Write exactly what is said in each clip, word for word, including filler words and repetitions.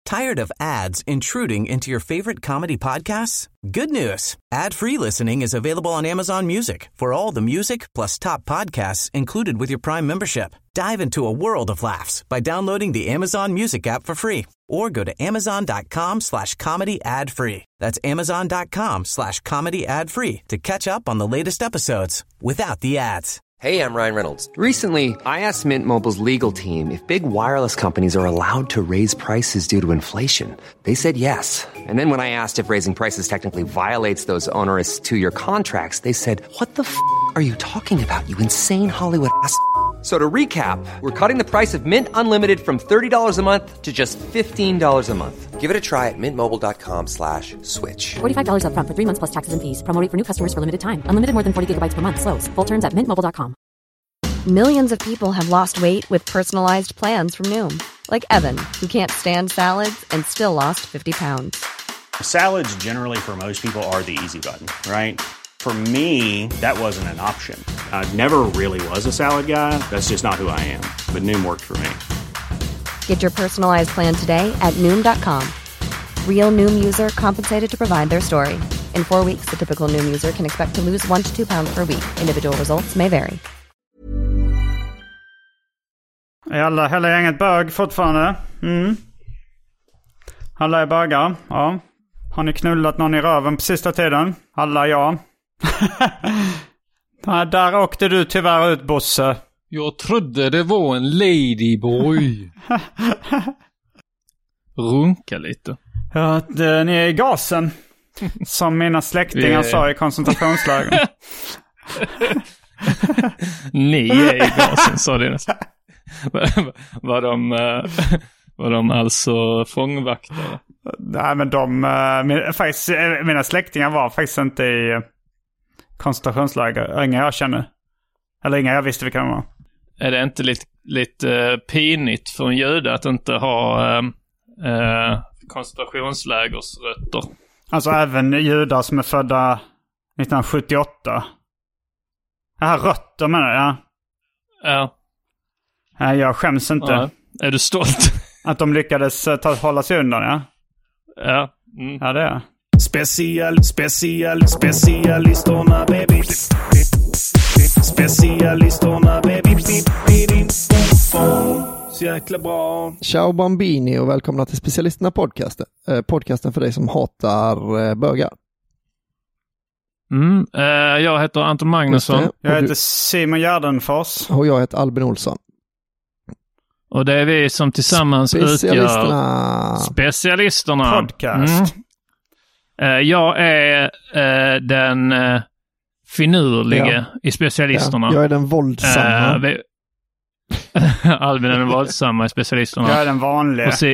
Tired of ads intruding into your favorite comedy podcasts? Good news. Ad-free listening is available on Amazon Music for all the music plus top podcasts included with your Prime membership. Dive into a world of laughs by downloading the Amazon Music app for free or go to amazon.com slash comedy ad free. That's amazon.com slash comedy ad free to catch up on the latest episodes without the ads. Hey, I'm Ryan Reynolds. Recently, I asked Mint Mobile's legal team if big wireless companies are allowed to raise prices due to inflation. They said yes. And then when I asked if raising prices technically violates those onerous two-year contracts, they said, what the f*** are you talking about, you insane Hollywood ass f- So to recap, we're cutting the price of Mint Unlimited from thirty dollars a month to just fifteen dollars a month. Give it a try at mintmobile.com slash switch. forty-five dollars up front for three months plus taxes and fees. Promo rate for new customers for limited time. Unlimited more than forty gigabytes per month. Slows full terms at mint mobile dot com. Millions of people have lost weight with personalized plans from Noom. Like Evan, who can't stand salads and still lost fifty pounds. Salads generally for most people are the easy button, right? For me, that wasn't an option. I never really was a salad guy. That's just not who I am. But Noom worked for me. Get your personalized plan today at noom dot com. Real Noom user compensated to provide their story. In four weeks, the typical Noom user can expect to lose one to two pounds per week. Individual results may vary. Är alla, hela gänget bög fortfarande? Mm. Alla är bögar, ja. Har ni knullat någon i röven på sista tiden? Alla ja. Nej, där åkte du tyvärr ut, Bosse. Jag trodde det var en ladyboy. Runka lite. Ja, att, eh, ni är i gasen. Som mina släktingar är... sa i koncentrationsläger. Ni är i gasen, sa det nästan. Var de, var de alltså fångvaktare? Nej, men de... Min, faktiskt, mina släktingar var faktiskt inte i koncentrationsläger. Inga jag känner. Eller inga jag visste vilka de var. Är det inte lite, lite pinigt för en jude att inte ha äh, koncentrationslägersrötter? Alltså även judar som är födda nittonhundrasjuttioåtta. Det här rötter menar jag. Ja. Nej, jag skäms inte. Ja. Är du stolt? Att de lyckades ta, hålla sig undan, ja. Ja. Mm. Ja, det är. Special, special, specialisterna, baby. Specialisterna, baby. Så jäkla bra. Ciao Bambini och välkomna till Specialisterna podcasten. Eh, podcasten för dig som hatar eh, bögar. Mm. Eh, jag heter Anton Magnusson. Jag heter du... Simon Gärdenfors. Och jag heter Albin Olsson. Och det är vi som tillsammans Specialisterna. utgör Specialisterna. Podcast. Mm. Uh, jag är uh, den uh, finurlige ja. i Specialisterna. Ja, jag är den våldsamma. Uh, vi... Albin är den våldsamma i Specialisterna. Jag är den vanliga. Se...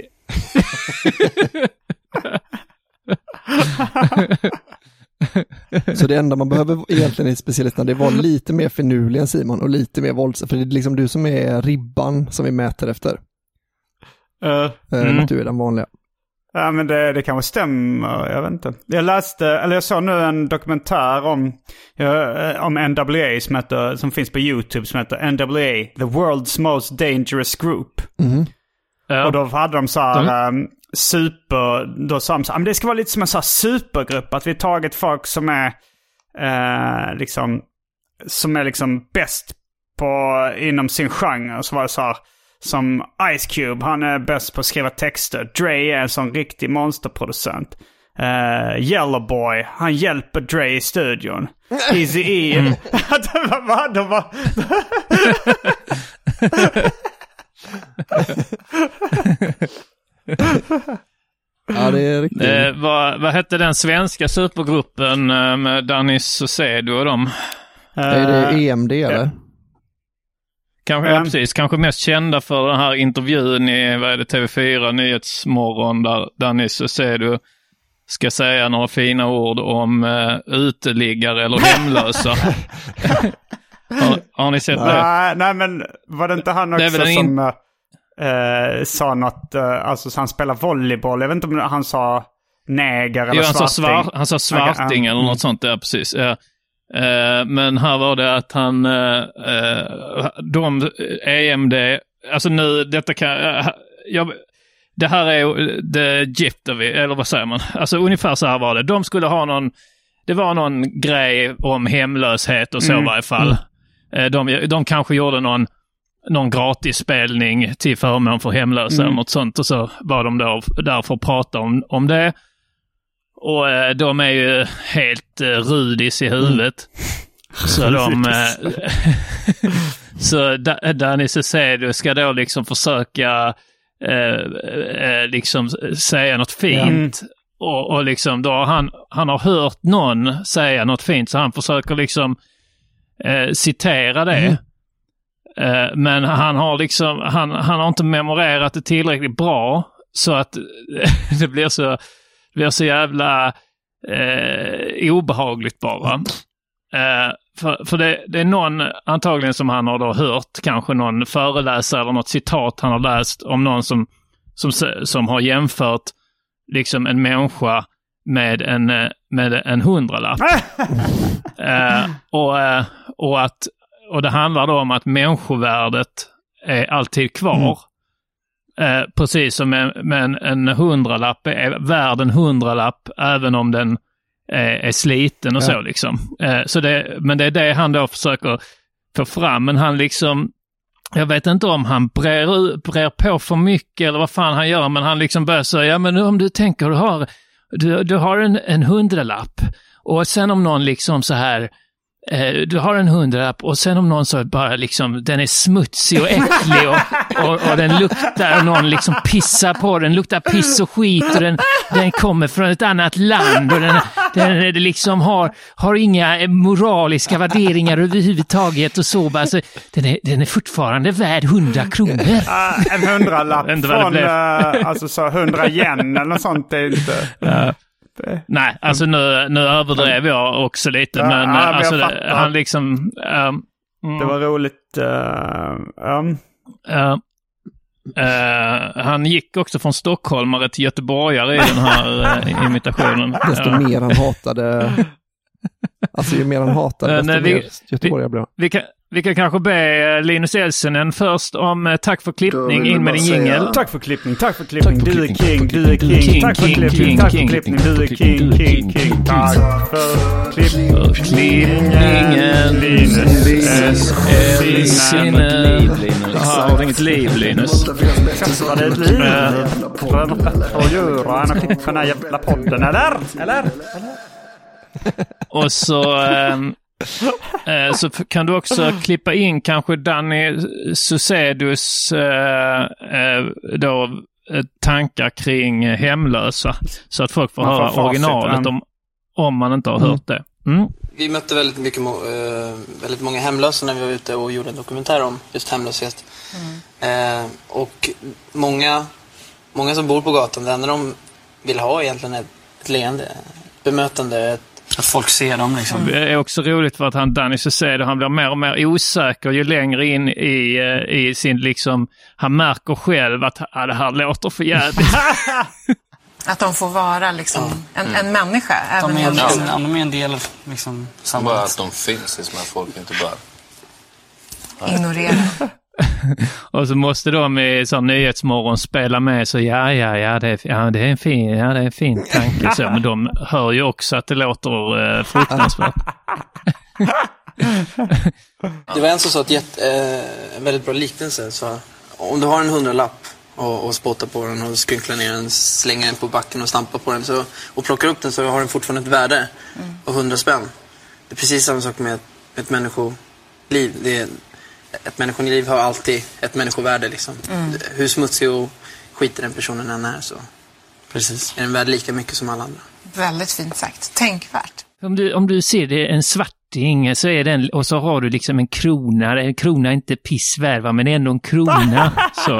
Så det enda man behöver egentligen i Specialisterna, det var lite mer finurlig än Simon och lite mer våldsam. För det är liksom du som är ribban som vi mäter efter. Uh, uh, mm. Att du är den vanliga. Ja, men det, det kanske stämmer, jag vet inte. Jag läste, eller jag såg nu en dokumentär om, uh, om N W A som, heter, som finns på YouTube som heter N W A, The World's Most Dangerous Group. Mm. Ja. Och då hade de så här um, super, då sa de så här, men det ska vara lite som en så här supergrupp, att vi har tagit folk som är uh, liksom, som är liksom bäst på, inom sin genre. Så var det så här, som Ice Cube, han är bäst på att skriva texter. Dre är en sån riktig monsterproducent. Uh, Yellow Boy, han hjälper Dre i studion. Eazy-E. Mm. Vad de var... Ja, det är riktigt. Eh, vad, vad hette den svenska supergruppen eh, med Danny Saucedo och dem? Är det E M D eller? Ja. Kanske, ja, precis. Kanske mest kända för den här intervjun i vad är det, T V fyra Nyhetsmorgon där Danny Saucedo ska säga några fina ord om uh, uteliggare eller hemlösa. har, har ni sett det? Nej, nej, men var det inte han också som in... uh, sa något, uh, alltså så han spelar volleyboll. Jag vet inte om han sa neger eller jo, han svarting. Sa svar, han sa svarting okay, eller um, något sånt där, precis. Ja. Uh, men här var det att han uh, uh, de E M D, alltså nu detta kan uh, jag, det här är the gift of it, eller vad säger man? Alltså ungefär så här var det. De skulle ha någon, det var någon grej om hemlöshet och så mm. i varje fall. Mm. De, de kanske gjorde någon, någon gratisspelning till förmån för hemlösa mm. eller något sånt, och så var de då där för att prata om, om det. Och eh, de är ju helt eh, rudis i huvudet. Mm. Så de... Eh, så da, Danny Saucedo ska då liksom försöka eh, eh, liksom säga något fint. Mm. Och, och liksom då han, han har hört någon säga något fint, så han försöker liksom eh, citera det. Mm. Eh, men han har liksom han, han har inte memorerat det tillräckligt bra, så att det blir så det blir så jävla eh, obehagligt bara. Eh, för för det, det är någon antagligen som han har då hört, kanske någon föreläsare eller något citat han har läst om någon som som som har jämfört liksom en människa med en med en hundralapp. eh, och eh, och att och det handlar då om att människovärdet är alltid kvar. Mm. Eh, precis som en, med en, en hundralapp är värd en hundralapp även om den eh, är sliten och ja. så liksom. Eh, så det, men det är det han då försöker få fram. Men han liksom, jag vet inte om han brer, brer på för mycket eller vad fan han gör, men han liksom börjar säga, ja men om du tänker, du har, du, du har en, en hundralapp och sen om någon liksom så här, du har en hundralapp och sen om någon så bara liksom, den är smutsig och äcklig och, och, och den luktar, och någon liksom pissar på den, luktar piss och skit och den, den kommer från ett annat land och den, den liksom har, har inga moraliska värderingar överhuvudtaget och så. Alltså, den, är, den är fortfarande värd hundra kronor. Uh, en hundralapp från uh, alltså så hundra yen eller något sånt är inte... Uh. Nej, alltså nu, nu överdrev jag också lite, ja, men, ja, men alltså, det, han liksom... Um, mm. Det var roligt. Uh, um. uh, uh, han gick också från stockholmare till göteborgare i den här uh, imitationen. Desto uh. mer han hatade... Alltså ju mer han hatade, desto uh, mer vi, göteborgare blev. Vi kan... Vi kan kanske be Linus Elsenen först om eh, tack för klippning, in med din jingel. Tack för klippning, tack för klippning, du är king, du är king, tack för klippning, tack för klippning, du är king, king, king, tack för klippningen, Linus Elsenen. Har du inget liv, Linus? Var det ett liv? Och göra en klipp för den här jävla podden, eller? Eller? Och så... Ähm, Eh, så kan du också klippa in kanske Danny Saucedos eh, eh, då, eh, tankar kring hemlösa, så att folk får man höra får originalet om, om man inte har mm. hört det. Mm. Vi mötte väldigt, mycket, eh, väldigt många hemlösa när vi var ute och gjorde en dokumentär om just hemlöshet. Mm. Eh, och många, många som bor på gatan, det enda de vill ha egentligen är ett, ett leende, ett bemötande, ett att folk ser dem liksom. Det är också roligt för att han, Danny Saucedo, han blir mer och mer osäker ju längre in i, i sin liksom, han märker själv att ah, det här låter för jävligt. Att de får vara liksom ja. en, en människa. De även är, en, ja, de är en del av liksom, samhället. Bara att de finns, som att folk inte bara ignorera. Och så måste de i sån nyhetsmorgon spela med, så ja, ja, ja, det är, ja, det är en fin, ja, det är en fin tanke. Så, men de hör ju också att det låter uh, fruktansvärt. Det var en som sa att ett, äh, en väldigt bra liknelse. Så om du har en hundralapp och, och spottar på den och skrynklar ner den, slänger den på backen och stampar på den så, och plockar upp den, så har den fortfarande ett värde av hundra spänn. Det är precis samma sak med ett, ett människoliv. Det är ett människoliv har alltid ett människovärde liksom. Mm. Hur smutsig och skiter den personen än är, så precis. Är den värd lika mycket som alla andra. Väldigt fint sagt. Tänkvärt. Om du, om du ser det en svarting så är den, och så har du liksom en krona. En krona är inte pissvärva, men ändå en krona. Så.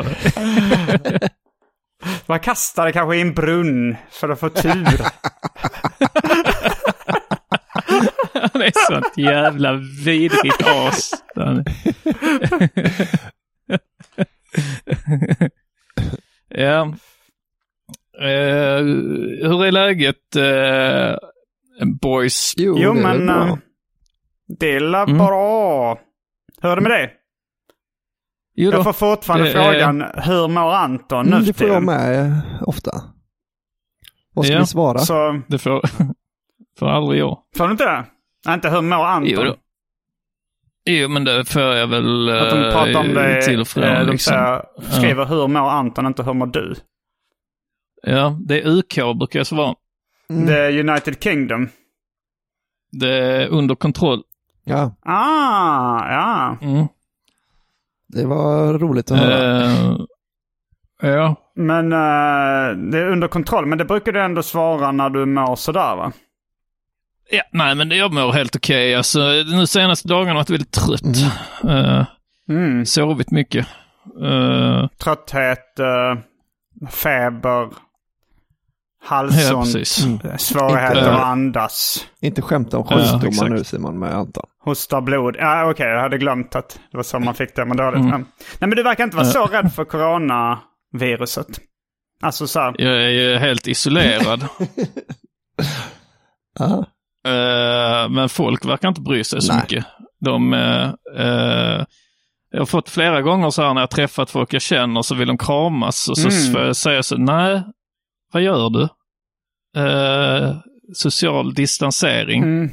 Man kastar det kanske i en brunn för att få tur. Han är sånt jävla vidrigt as. Ja. Uh, hur är läget, uh, boys? Jo, jo men uh, det är mm. bra. Hör du med det? Jo då, jag får fortfarande frågan, är... hur mår Anton nu? Mm, det får jag med ofta. Vad ska ja, vi svara? Så... Det får, får aldrig jag. Får du inte det? Nej, inte hur mår Anton? Jo, då. jo men det får jag väl att de pratar om det, till och från. De liksom. säger, skriver ja. Hur mår Anton, inte hur mår du? Ja, det är U K brukar jag svara. Mm. Det är United Kingdom. Det är under kontroll. Ja. Ah, ja. Mm. Det var roligt att höra. Uh, ja. Men uh, det är under kontroll. Men det brukar du ändå svara när du mår sådär, va? Ja, nej men jag mår helt okej. Okay. Alltså, nu senaste dagarna har jag varit väldigt trött. Mm. Uh, mm. Sovit mycket. Uh, Trötthet, uh, feber, halsont, ja, mm. svårigheter inte, att andas. Inte skämta om sjukdomar ja, nu Simon med Anton. Hosta blod. Ja okej, okay, jag hade glömt att det var så man fick det. Men dåligt. Mm. Nej men du verkar inte vara så rädd för coronaviruset. Alltså så här. Jag är ju helt isolerad. uh, men folk verkar inte bry sig så Nej. mycket. De... Uh, uh, jag har fått flera gånger så här när jag träffat folk jag känner så vill de kramas. Och så mm. får jag säga så, nej, vad gör du? Uh, social distansering. Mm.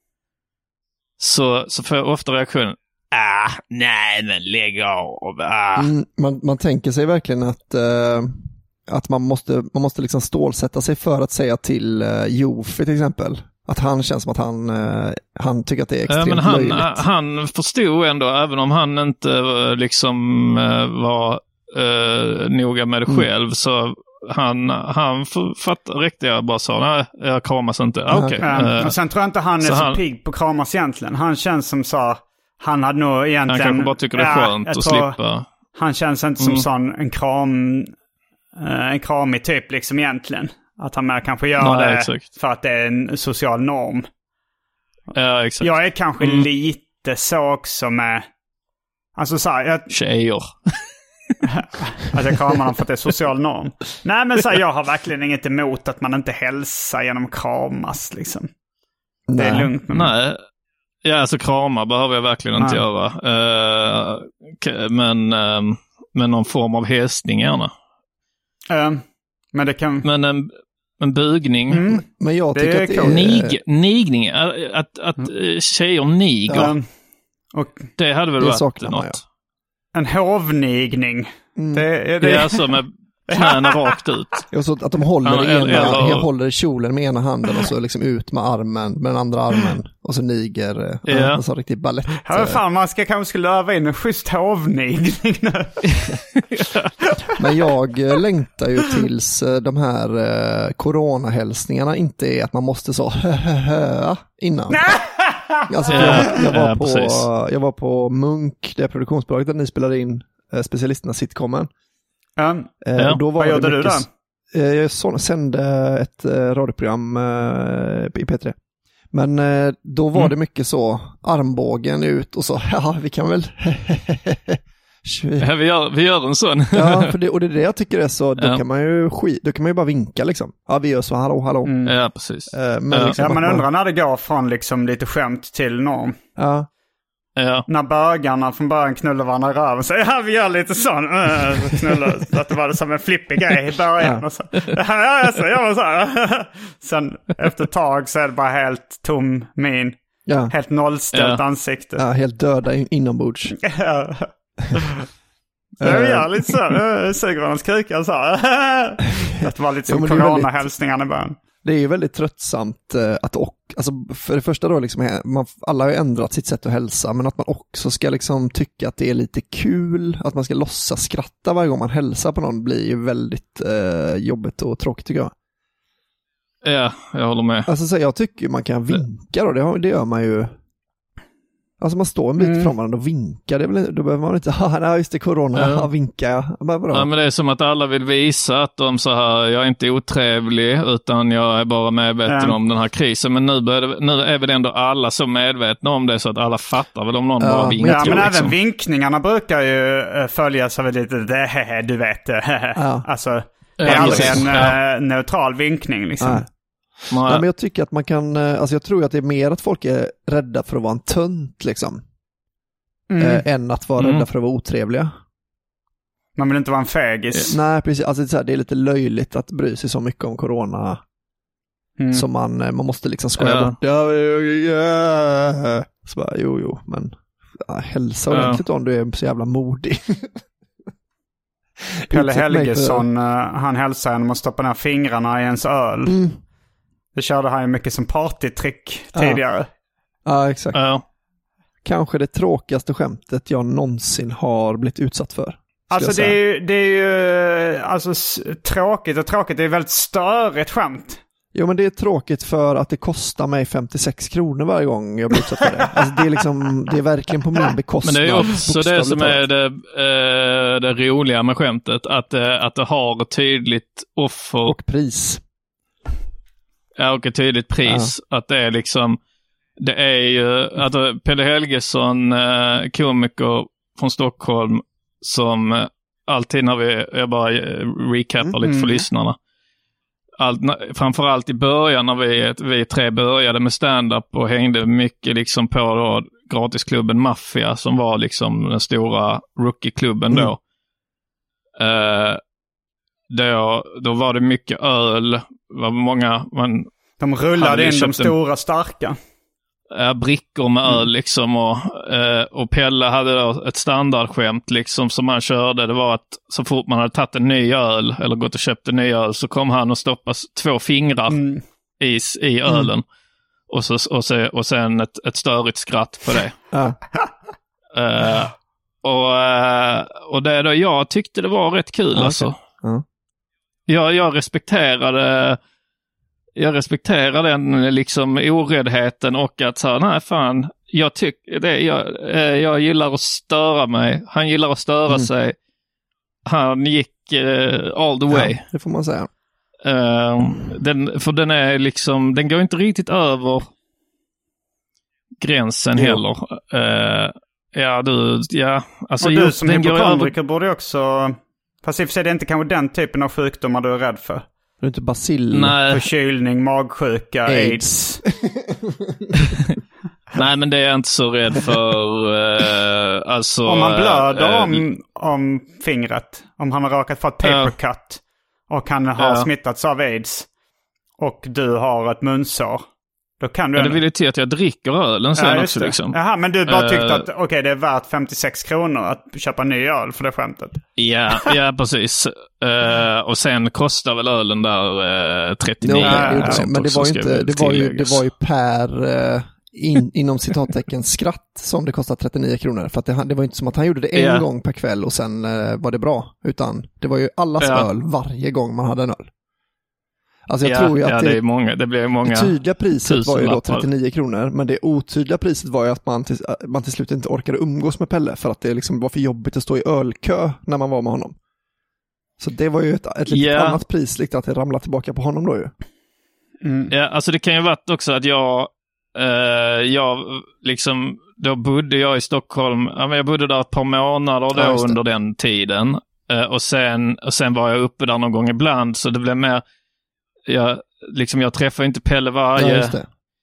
Så, så får jag ofta reaktionen, ah, nej men lägg av. Ah. Mm, man, man tänker sig verkligen att, uh, att man måste, man måste liksom stålsätta sig för att säga till uh, Jofi till exempel. Att han känns som att han, uh, han tycker att det är extremt ja, men han, löjligt. Han förstod ändå, även om han inte uh, liksom uh, var uh, noga med det mm. själv, så han, han fattar riktigt, jag bara sa, nej, jag kramas inte. Ah, okay. ja, uh, och sen tror jag inte han är så, så han, pigg på kramas egentligen. Han känns som så, han hade nog egentligen... Han kanske bara tycker det är skönt ja, att slippa. Han känns inte som mm. sån en kram, uh, en kramig typ liksom egentligen. Att han mer kanske gör nej, det exakt. För att det är en social norm. Ja, exakt. Jag är kanske mm. lite så också med... Alltså så här, jag... Tjejer. Att jag kramar dem för att det är social norm. Nej men så här, jag har verkligen inget emot att man inte hälsar genom kramas liksom. Det är Nej. lugnt med mig. Nej, ja alltså krama behöver jag verkligen Nej. inte göra. Uh, men, uh, men någon form av hälsning gärna. Uh, men det kan... Men en, en bugning. Mm. Men jag tycker det att det är... Nig, nigning, att, att mm. tjejer niger. Uh, och det hade väl det varit något. Man, ja. En hovnigning. Mm. Det är det. Det är alltså med knäna rakt ut. Ja, så att de håller, ja, ena, eller... jag håller kjolen med ena handen och så liksom ut med armen, med den andra armen. Och så niger. Ja. Ja, och så riktigt ballett. Ja, fan, man ska kanske skulle öva in en schysst hovnigning nu. Men jag längtar ju tills de här eh, coronahälsningarna inte är att man måste så innan. Alltså, jag, jag, var på, jag var på Munk, det produktionsbolaget där ni spelade in eh, specialisterna sitcomen. Mm. Eh, ja. Då var Vad gjorde du där? Eh, jag så, sände ett eh, radioprogram eh, i P tre. Men eh, då var mm. det mycket så, armbågen ut och så, ja vi kan väl... ja, vi, gör, vi gör en sån. Ja, för det, och det är det jag tycker är så, då, ja. kan man ju skit, då kan man ju bara vinka liksom. Ja, vi gör så, hallå, hallå. Mm. Ja, precis. Eh, men ja. liksom, ja, man man undrar när det går från liksom lite skämt till norm. Ja. Ja. När bögarna från början knullar varandra i röven. Så ja, vi gör lite sån. Äh, knullar, så att det var det som en flippig grej i början. Ja. Och så. Ja, alltså, jag var så här. Sen efter ett tag så är det bara helt tom min. Ja. Helt nollställt ja. ansikte. Ja, helt döda in- inombords. Ja. Så jag gör lite så. Äh, suger hans krika så här. Det var lite som ja, corona-hälsningarna i början. Det är ju väldigt tröttsamt att och, alltså för det första då liksom, man, alla har ju ändrat sitt sätt att hälsa, men att man också ska liksom tycka att det är lite kul, att man ska låtsas skratta varje gång man hälsar på någon blir ju väldigt eh, jobbigt och tråkigt tycker jag. Ja, jag håller med. Alltså så jag tycker man kan vinka då, det, det gör man ju. Alltså man står en bit mm. från varandra och vinkar, det är väl, då behöver man inte, ja ah, just det, corona, ja. Ja, vinka. Ja, men det är som att alla vill visa att de så här, jag är inte otrevlig utan jag är bara medveten ja. om den här krisen. Men nu, det, nu är väl ändå alla så medvetna om det så att alla fattar väl om någon ja. bara vinkar. Ja, men liksom. Även vinkningarna brukar ju följas av lite, det, du vet, ja. alltså det är ja, aldrig en ja. neutral vinkning liksom. Ja. Nej, men jag tycker att man kan, alltså jag tror att det är mer att folk är rädda för att vara en tönt liksom. Mm. Äh, än att vara mm. rädda för att vara otrevliga. Man vill inte vara en fägis. Nej, precis. Alltså, det, är så här, det är lite löjligt att bry sig så mycket om corona. Mm. Så man, man måste liksom skoja ja. bort. Ja, ja. Så bara, jo, jo, men ja, hälsa ordentligt ja. om du är så jävla modig. Pelle Helgesson, för... han hälsar en om att stoppa ner fingrarna i ens öl. Mm. Det körde han ju mycket som partytrick tidigare. Ja, ja exakt. Ja. Kanske det tråkigaste skämtet jag någonsin har blivit utsatt för. Alltså det är, ju, det är ju alltså, tråkigt och tråkigt. Det är väldigt störigt skämt. Jo, men det är tråkigt för att det kostar mig femtiosex kronor varje gång jag blir utsatt för det. Alltså det är liksom, det är verkligen på min bekostnad. Men det är också det som är det, eh, det roliga med skämtet. Att, eh, att det har ett tydligt offer. Och pris. Ja, och ett tydligt pris. Ja. Att det är liksom, det är ju, att Pelle Helgesson, eh, komiker från Stockholm, som eh, alltid när vi, jag bara recapar mm, lite för mm. lyssnarna. Allt, framförallt i början när vi, vi tre började med stand-up och hängde mycket liksom på då, gratisklubben Mafia som var liksom den stora rookie-klubben då. Mm. Uh, då. Då var det mycket öl. Var många, man de rullade in de stora starka. Uh, brickor med öl liksom och, uh, och Pelle hade då ett standardskämt liksom som han körde. Det var att så fort man hade tagit en ny öl eller gått och köpt en ny öl så kom han och stoppade två fingrar mm. i, i ölen mm. och, så, och, så, och sen ett, ett störigt skratt på det. Ja. Uh, och, uh, och det då jag tyckte det var rätt kul okay. alltså. Ja. Jag, jag respekterade Jag respekterar den liksom oräddheten och att så nej fan, jag tycker det jag jag gillar att störa mig. Han gillar att störa mm. sig. Han gick uh, all the way. Ja, det får man säga. Uh, den för den är liksom den går inte riktigt över gränsen ja. heller. Uh, ja du ja alltså och du just, som hypokondriker över... borde också fast i och för sig är det inte kanske den typen av sjukdomar du är rädd för. Du är inte bacill, förkylning, magsjuka, aids. aids. Nej, men det är jag inte så rädd för. Uh, alltså, om man blöder uh, om, om fingret, om han har råkat få ett papercut uh, och han har uh. smittats av aids och du har ett munsår, då kan du... Ja, det vill ju till att jag dricker ölen sen ja, också. Liksom. Jaha, men du bara tyckte uh, att okej, okay, det är värt femtiosex kronor att köpa ny öl för det skämtet. Ja, ja precis. Uh, och sen kostar väl ölen där uh, trettionio. No, ja, det, det, men det var ju inte, det var ju, det var ju per uh, in, inom citattecken skratt som det kostar trettionio kronor. För att det, det var inte som att han gjorde det en yeah. gång per kväll och sen uh, var det bra. Utan det var ju allas yeah. öl varje gång man hade en öl. Alltså jag ja, tror ju att ja, det, det, är många, det blir många det tydliga priset var ju då trettionio kronor, men det otydliga priset var ju att man till, man till slut inte orkade umgås med Pelle för att det liksom var för jobbigt att stå i ölkö när man var med honom. Så det var ju ett, ett lite yeah. annat pris, liksom, att det ramlade tillbaka på honom då ju. Mm. Ja, alltså det kan ju varit också att jag, eh, jag liksom, då bodde jag i Stockholm, ja, men jag bodde där ett par månader då ja, under den tiden. Eh, och, sen, och sen var jag uppe där någon gång ibland, så det blev mer... Jag, liksom, jag träffar inte Pelle varje, ja,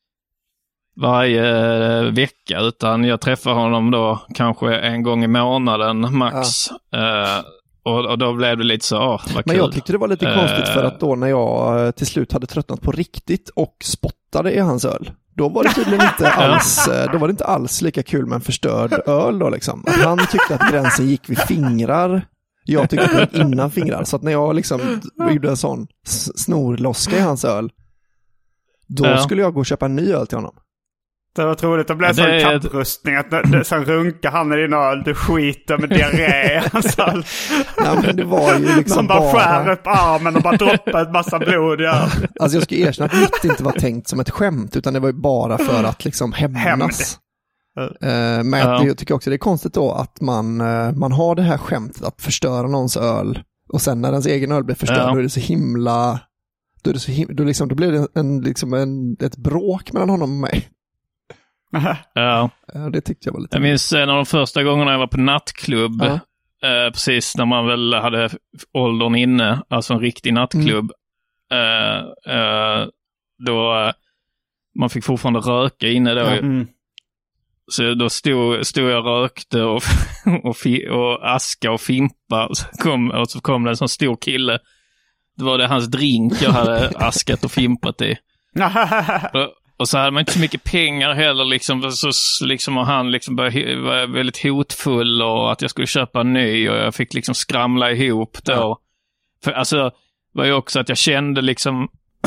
varje vecka, utan jag träffar honom då kanske en gång i månaden max. Ja. Uh, och, och då blev det lite så, åh, vad Men kul. Jag tyckte det var lite uh, konstigt för att då när jag till slut hade tröttnat på riktigt och spottade i hans öl, då var det tydligen inte alls, då var det inte alls lika kul med en förstörd öl då liksom. Att han tyckte att gränsen gick vid fingrar. Jag tyckte att det gick innan fingrar. Så att när jag liksom gjorde en sån snorloska i hans öl, då ja. skulle jag gå och köpa en ny öl till honom. Det var troligt. Det blev ja, sån kapprustning att det, sen runkar han i din öl, du skiter med diarré i hans öl. Nej, men det var ju liksom man bara, bara skär upp armen och bara droppar ett massa blod i öl. Alltså jag ska erkänna att mitt inte var tänkt som ett skämt, utan det var ju bara för att liksom hämnas. Uh, men ja. jag tycker också det är konstigt då att man, uh, man har det här skämtet att förstöra någons öl och sen när ens egen öl blir förstörd ja. då är det så himla då, är det så him- då, liksom, då blir det en, liksom en, ett bråk mellan honom och mig. Ja. Uh, det tyckte jag var lite... Jag minns en av de första gångerna jag var på nattklubb, uh. uh, precis när man väl hade åldern inne, alltså en riktig nattklubb. Mm. Uh, uh, då uh, man fick fortfarande röka inne då. Mm. Så då stod, stod jag och rökte och, och, fi, och aska och fimpa. Och så, kom, och så kom det en sån stor kille. Det var det hans drink jag hade askat och fimpat i. och, och så hade man inte så mycket pengar heller. Liksom, så, liksom, och han liksom började, var väldigt hotfull och att jag skulle köpa en ny. Och jag fick liksom skramla ihop då. Ja. För alltså var ju också att jag kände liksom,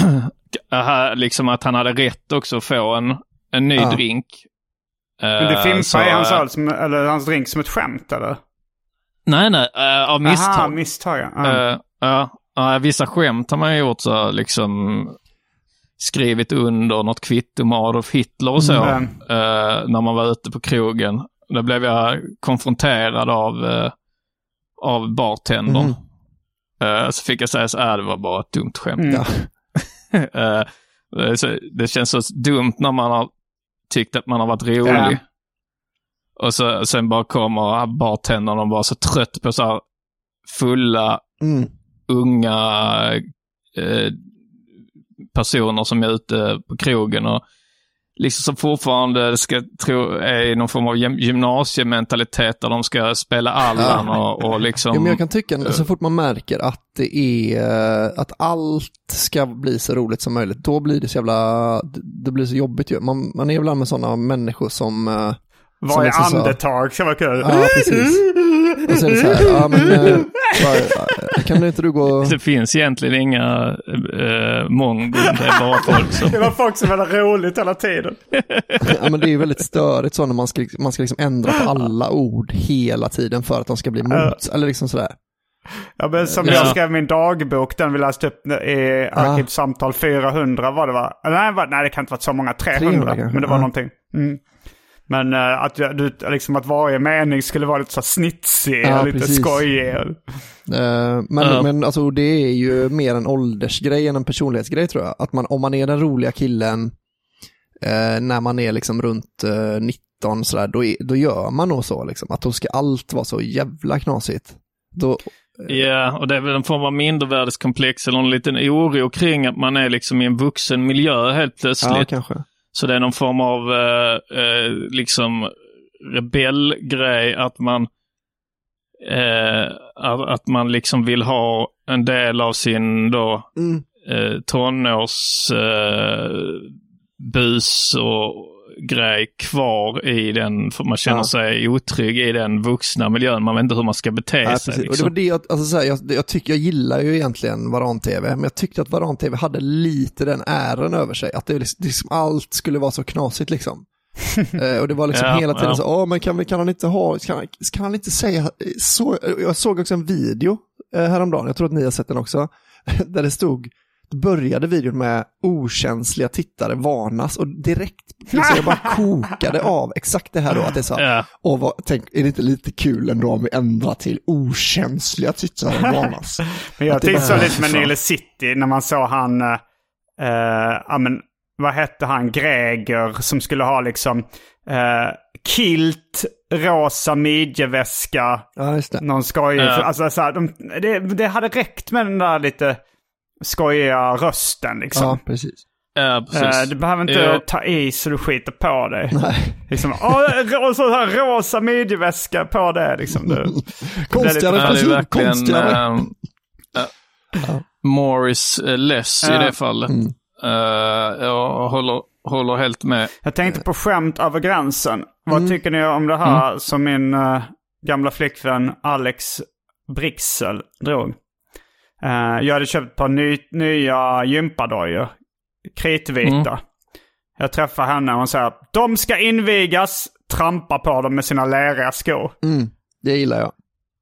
liksom att han hade rätt också att få en, en ny ja. drink. Men du fimpar i hans öl som, eller hans drink som ett skämt, eller? Nej, nej, uh, av misstag. Aha, misstag, ja. Uh, uh, uh, vissa skämt har man gjort så liksom skrivit under något kvitto med Adolf Hitler och så. Mm. Uh, när man var ute på krogen. Då blev jag konfronterad av, uh, av bartendern. Mm. Uh, så fick jag säga så här, det var bara ett dumt skämt. Mm. uh, det, det känns så dumt när man har tyckte att man har varit rolig. Ja. Och så, sen bara kommer bartendern och bara så trött på så här fulla, mm. unga eh, personer som är ute på krogen och liksom som fortfarande ska tro är i någon form av gymnasiementalitet där de ska spela Allan ja. och, och liksom... Ja, men jag kan tycka att så fort man märker att det är att allt ska bli så roligt som möjligt, då blir det så jävla, det blir så jobbigt ju. Man, man är ibland med sådana människor som... Varje liksom andetag ska vara kul. Ja, precis. Och så är det så här, ja men bara, kan du inte du gå... Det finns egentligen inga äh, mongon, det är bara folk som... Det var folk som var roligt hela tiden. Ja, men det är ju väldigt störigt så när man ska, man ska liksom ändra på alla ord hela tiden för att de ska bli mot, eller liksom sådär. Ja, men som ja. jag skrev min dagbok, den vi läste upp i Arkivsamtal fyrahundra, vad det var. Nej, var, nej, det kan inte vara så många, trehundra, trehundra men det var ja. någonting. Mm. Men uh, att, du, liksom, att varje mening skulle vara lite så snitsig ja, och lite precis. skojig. Uh, men uh. men alltså, det är ju mer en åldersgrej än en personlighetsgrej, tror jag. Att man, om man är den roliga killen uh, när man är liksom runt uh, nitton sådär, då, är, då gör man nog så liksom, att då ska allt vara så jävla knasigt. Då... Ja, yeah, och det är väl en form av mindervärdeskomplex eller en liten oro kring att man är liksom i en vuxen miljö helt plötsligt. Ja, kanske. Så det är någon form av eh, eh, liksom rebellgrej att man eh, att, att man liksom vill ha en del av sin då mm. eh, tonårs eh, bus och grej kvar i den, för man känner ja. sig otrygg i den vuxna miljön. Man vet inte hur man ska bete ja, sig. Liksom. Och det var det jag, alltså, så här, jag, jag, tycker, jag gillar ju egentligen Varan-tv, men jag tyckte att Varan-tv hade lite den äran över sig. Att det liksom, liksom, allt skulle vara så knasigt liksom. eh, och det var liksom ja, hela tiden ja. så, åh men kan, kan han inte ha, kan, kan han inte säga så. Jag såg också en video eh, häromdagen, jag tror att ni har sett den också, där det stod, började videon med okänsliga tittare varnas och direkt liksom jag bara kokade av exakt det här då, att det är så yeah. och vad, tänk, är det inte lite kul ändå om vi ändrar till okänsliga tittare varnas. Men jag tyckte så lite med Nile City när man såg han äh, ja men vad hette han, Greger, som skulle ha liksom äh, kilt, rosa midjeväska, ja, just det. Någon skoj yeah. alltså, så här, de, det, det hade räckt med den där lite skojiga rösten liksom. Ja, precis. Ja, precis. Uh, du behöver inte ja. ta i så du skiter på dig. Nej. Liksom, åh, så här rosa midjeväska på det liksom. Du, konstigare, det lite, är verkligen konstigare. Uh, uh, Morris uh, less uh, i det fallet. Mm. Uh, jag håller, håller helt med. Jag tänkte på skämt över gränsen. Mm. Vad tycker ni om det här mm. som min uh, gamla flickvän Alex Brixel drog? Uh, jag hade köpt ett par ny, nya gympadojor. Kritvita. Mm. Jag träffar henne och hon säger, de ska invigas, trampa på dem med sina leriga skor. Mm, det gillar jag.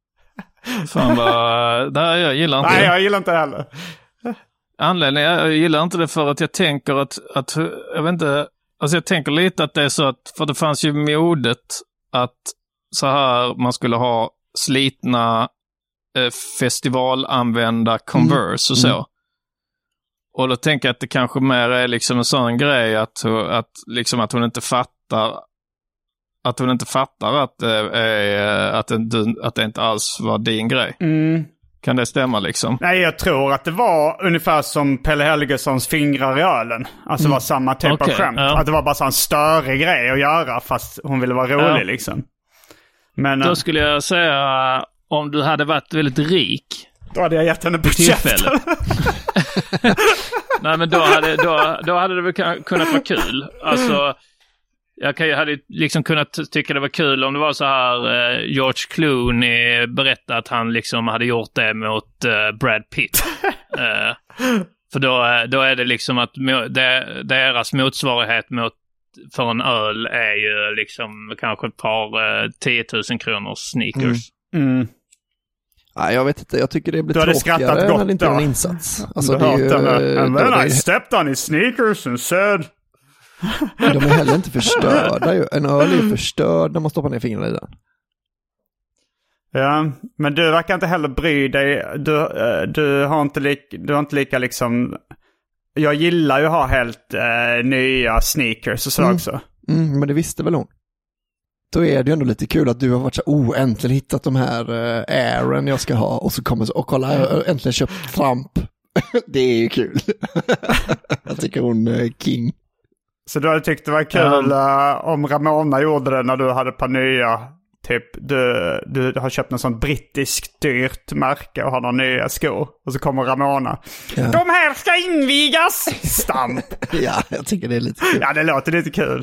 Fan vad, det här, jag gillar inte Nej, det. jag gillar inte heller. Anledningen, jag gillar inte det för att jag tänker att, att jag vet inte, alltså jag tänker lite att det är så att, för det fanns ju modet att så här man skulle ha slitna eh, festivalanvända Converse mm. och så. Mm. Och då tänker jag att det kanske mer är liksom en sån grej att, att, liksom att hon inte fattar att hon inte fattar att, äh, att, det, att det inte alls var din grej. Mm. Kan det stämma liksom? Nej, jag tror att det var ungefär som Pelle Helgessons fingrar i ölen. Alltså mm. det var samma typ okay, av skämt. Ja. Att det var bara så en större grej att göra fast hon ville vara rolig ja. liksom. Men, då skulle jag säga om du hade varit väldigt rik. Då hade jag gett henne på käften. Nej, men då hade, då, då hade det väl kunnat vara kul. Alltså, jag kan, jag hade liksom kunnat tycka det var kul om det var så här eh, George Clooney berättade att han liksom hade gjort det mot eh, Brad Pitt. eh, för då, då är det liksom att det, deras motsvarighet mot för en öl är ju liksom kanske ett par eh, tiotusen kronors sneakers. Mm. Mm. Nej, jag vet inte. Jag tycker det blir tråkigare gott, när det inte är en insats. Alltså, det är ju... And then I stepped on his sneakers and said... De är heller inte förstörda. En öl är förstörd när man stoppar ner fingrarna i den. Ja, men du verkar inte heller bry dig. Du, du, har, inte lik, du har inte lika liksom... Jag gillar ju att ha helt uh, nya sneakers och så mm. också. Mm, men det visste väl hon. Då är det ju ändå lite kul att du har varit så oh, äntligen hittat de här uh, Airen jag ska ha. Och så kommer så, och kolla, jag har äntligen köpt Trump. Det är ju kul. Jag tycker hon är uh, king. Så du hade tyckt det var kul uh, om Ramona gjorde det när du hade ett par nya, typ du, du har köpt en sån brittisk dyrt märke och har några nya skor. Och så kommer Ramona. Ja. De här ska invigas! Stamp! Ja, jag tycker det är lite kul. Ja, det låter lite kul.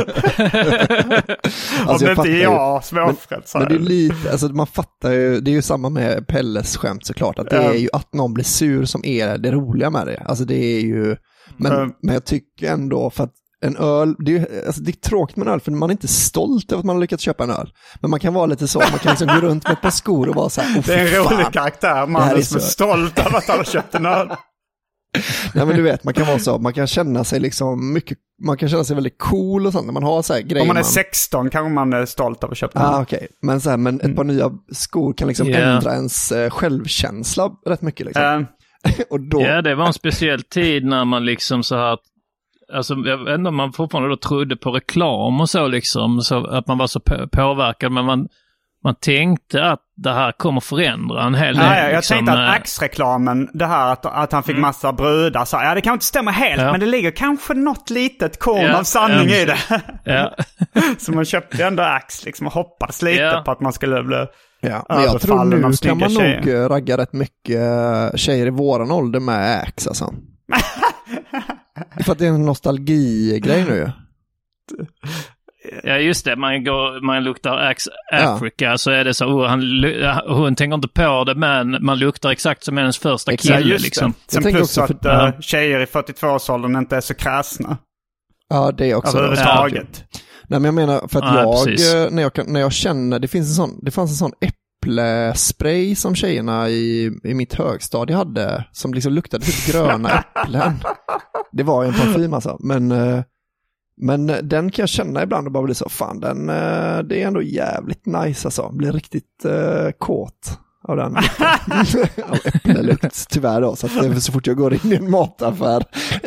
Alltså, om det inte är jag som är offret. Men det är lite, alltså man fattar ju, det är ju samma med Pelles skämt såklart. Att det är ju att någon blir sur som är det roliga med det. Alltså det är ju, men, mm. men jag tycker ändå för att en öl, det är, ju, alltså det är tråkigt med en öl för man är inte stolt över att man har lyckats köpa en öl. Men man kan vara lite så, man kan liksom gå runt med ett par skor och vara så här, oh, det är en rolig fan. Karaktär, man är, är som är stolt över att han har köpt en öl. Nej, men du vet, man kan vara så, man kan känna sig liksom mycket, man kan känna sig väldigt cool och sånt när man har så här grejer. Om man är man... sexton kanske man är stolt över att köpa en öl. Ah, okej. Okay. Men så här, men ett par nya skor kan liksom yeah. ändra ens uh, självkänsla rätt mycket liksom. Uh. och då... Ja, det var en speciell tid när man liksom så här. Alltså, jag vet inte om man fortfarande då trodde på reklam och så liksom, så att man var så påverkad, men man, man tänkte att det här kommer förändra en hel del. Ja, jag liksom, tänkte att Axe-reklamen, det här att, att han fick mm. massa brudar, så ja, det kan inte stämma helt, ja. men det ligger kanske något litet korn ja, av sanning ja. i det. Ja. Så man köpte ändå Axe liksom och hoppades lite ja. på att man skulle bli ja, men jag tror nu kan man tjejer. nog ragga rätt mycket tjejer i våran ålder med Axe alltså. För att det är en nostalgigrej nu. Ja, just det. Man, går, man luktar Axe Africa ja. så är det så, oh, han, hon tänker inte på det, men man luktar exakt som hennes första exakt, kille. Liksom. Sen plus också att för, uh, tjejer i fyrtiotvåårsåldern inte är så kräsna. Ja, det är också. Överhuvudtaget. Ja. Nej, men jag menar, för att ja, jag, när jag, när jag känner, det finns en sån, det fanns en sån äpplespray som tjejerna i, i mitt högstadie hade, som liksom luktade typ gröna äpplen. Det var ju en parfym alltså, men men den kan jag känna ibland och bara bli så, fan, den, det är ändå jävligt nice alltså, blir riktigt uh, kåt av den av äpplelukt tyvärr då, så att det, så fort jag går in i en mataffär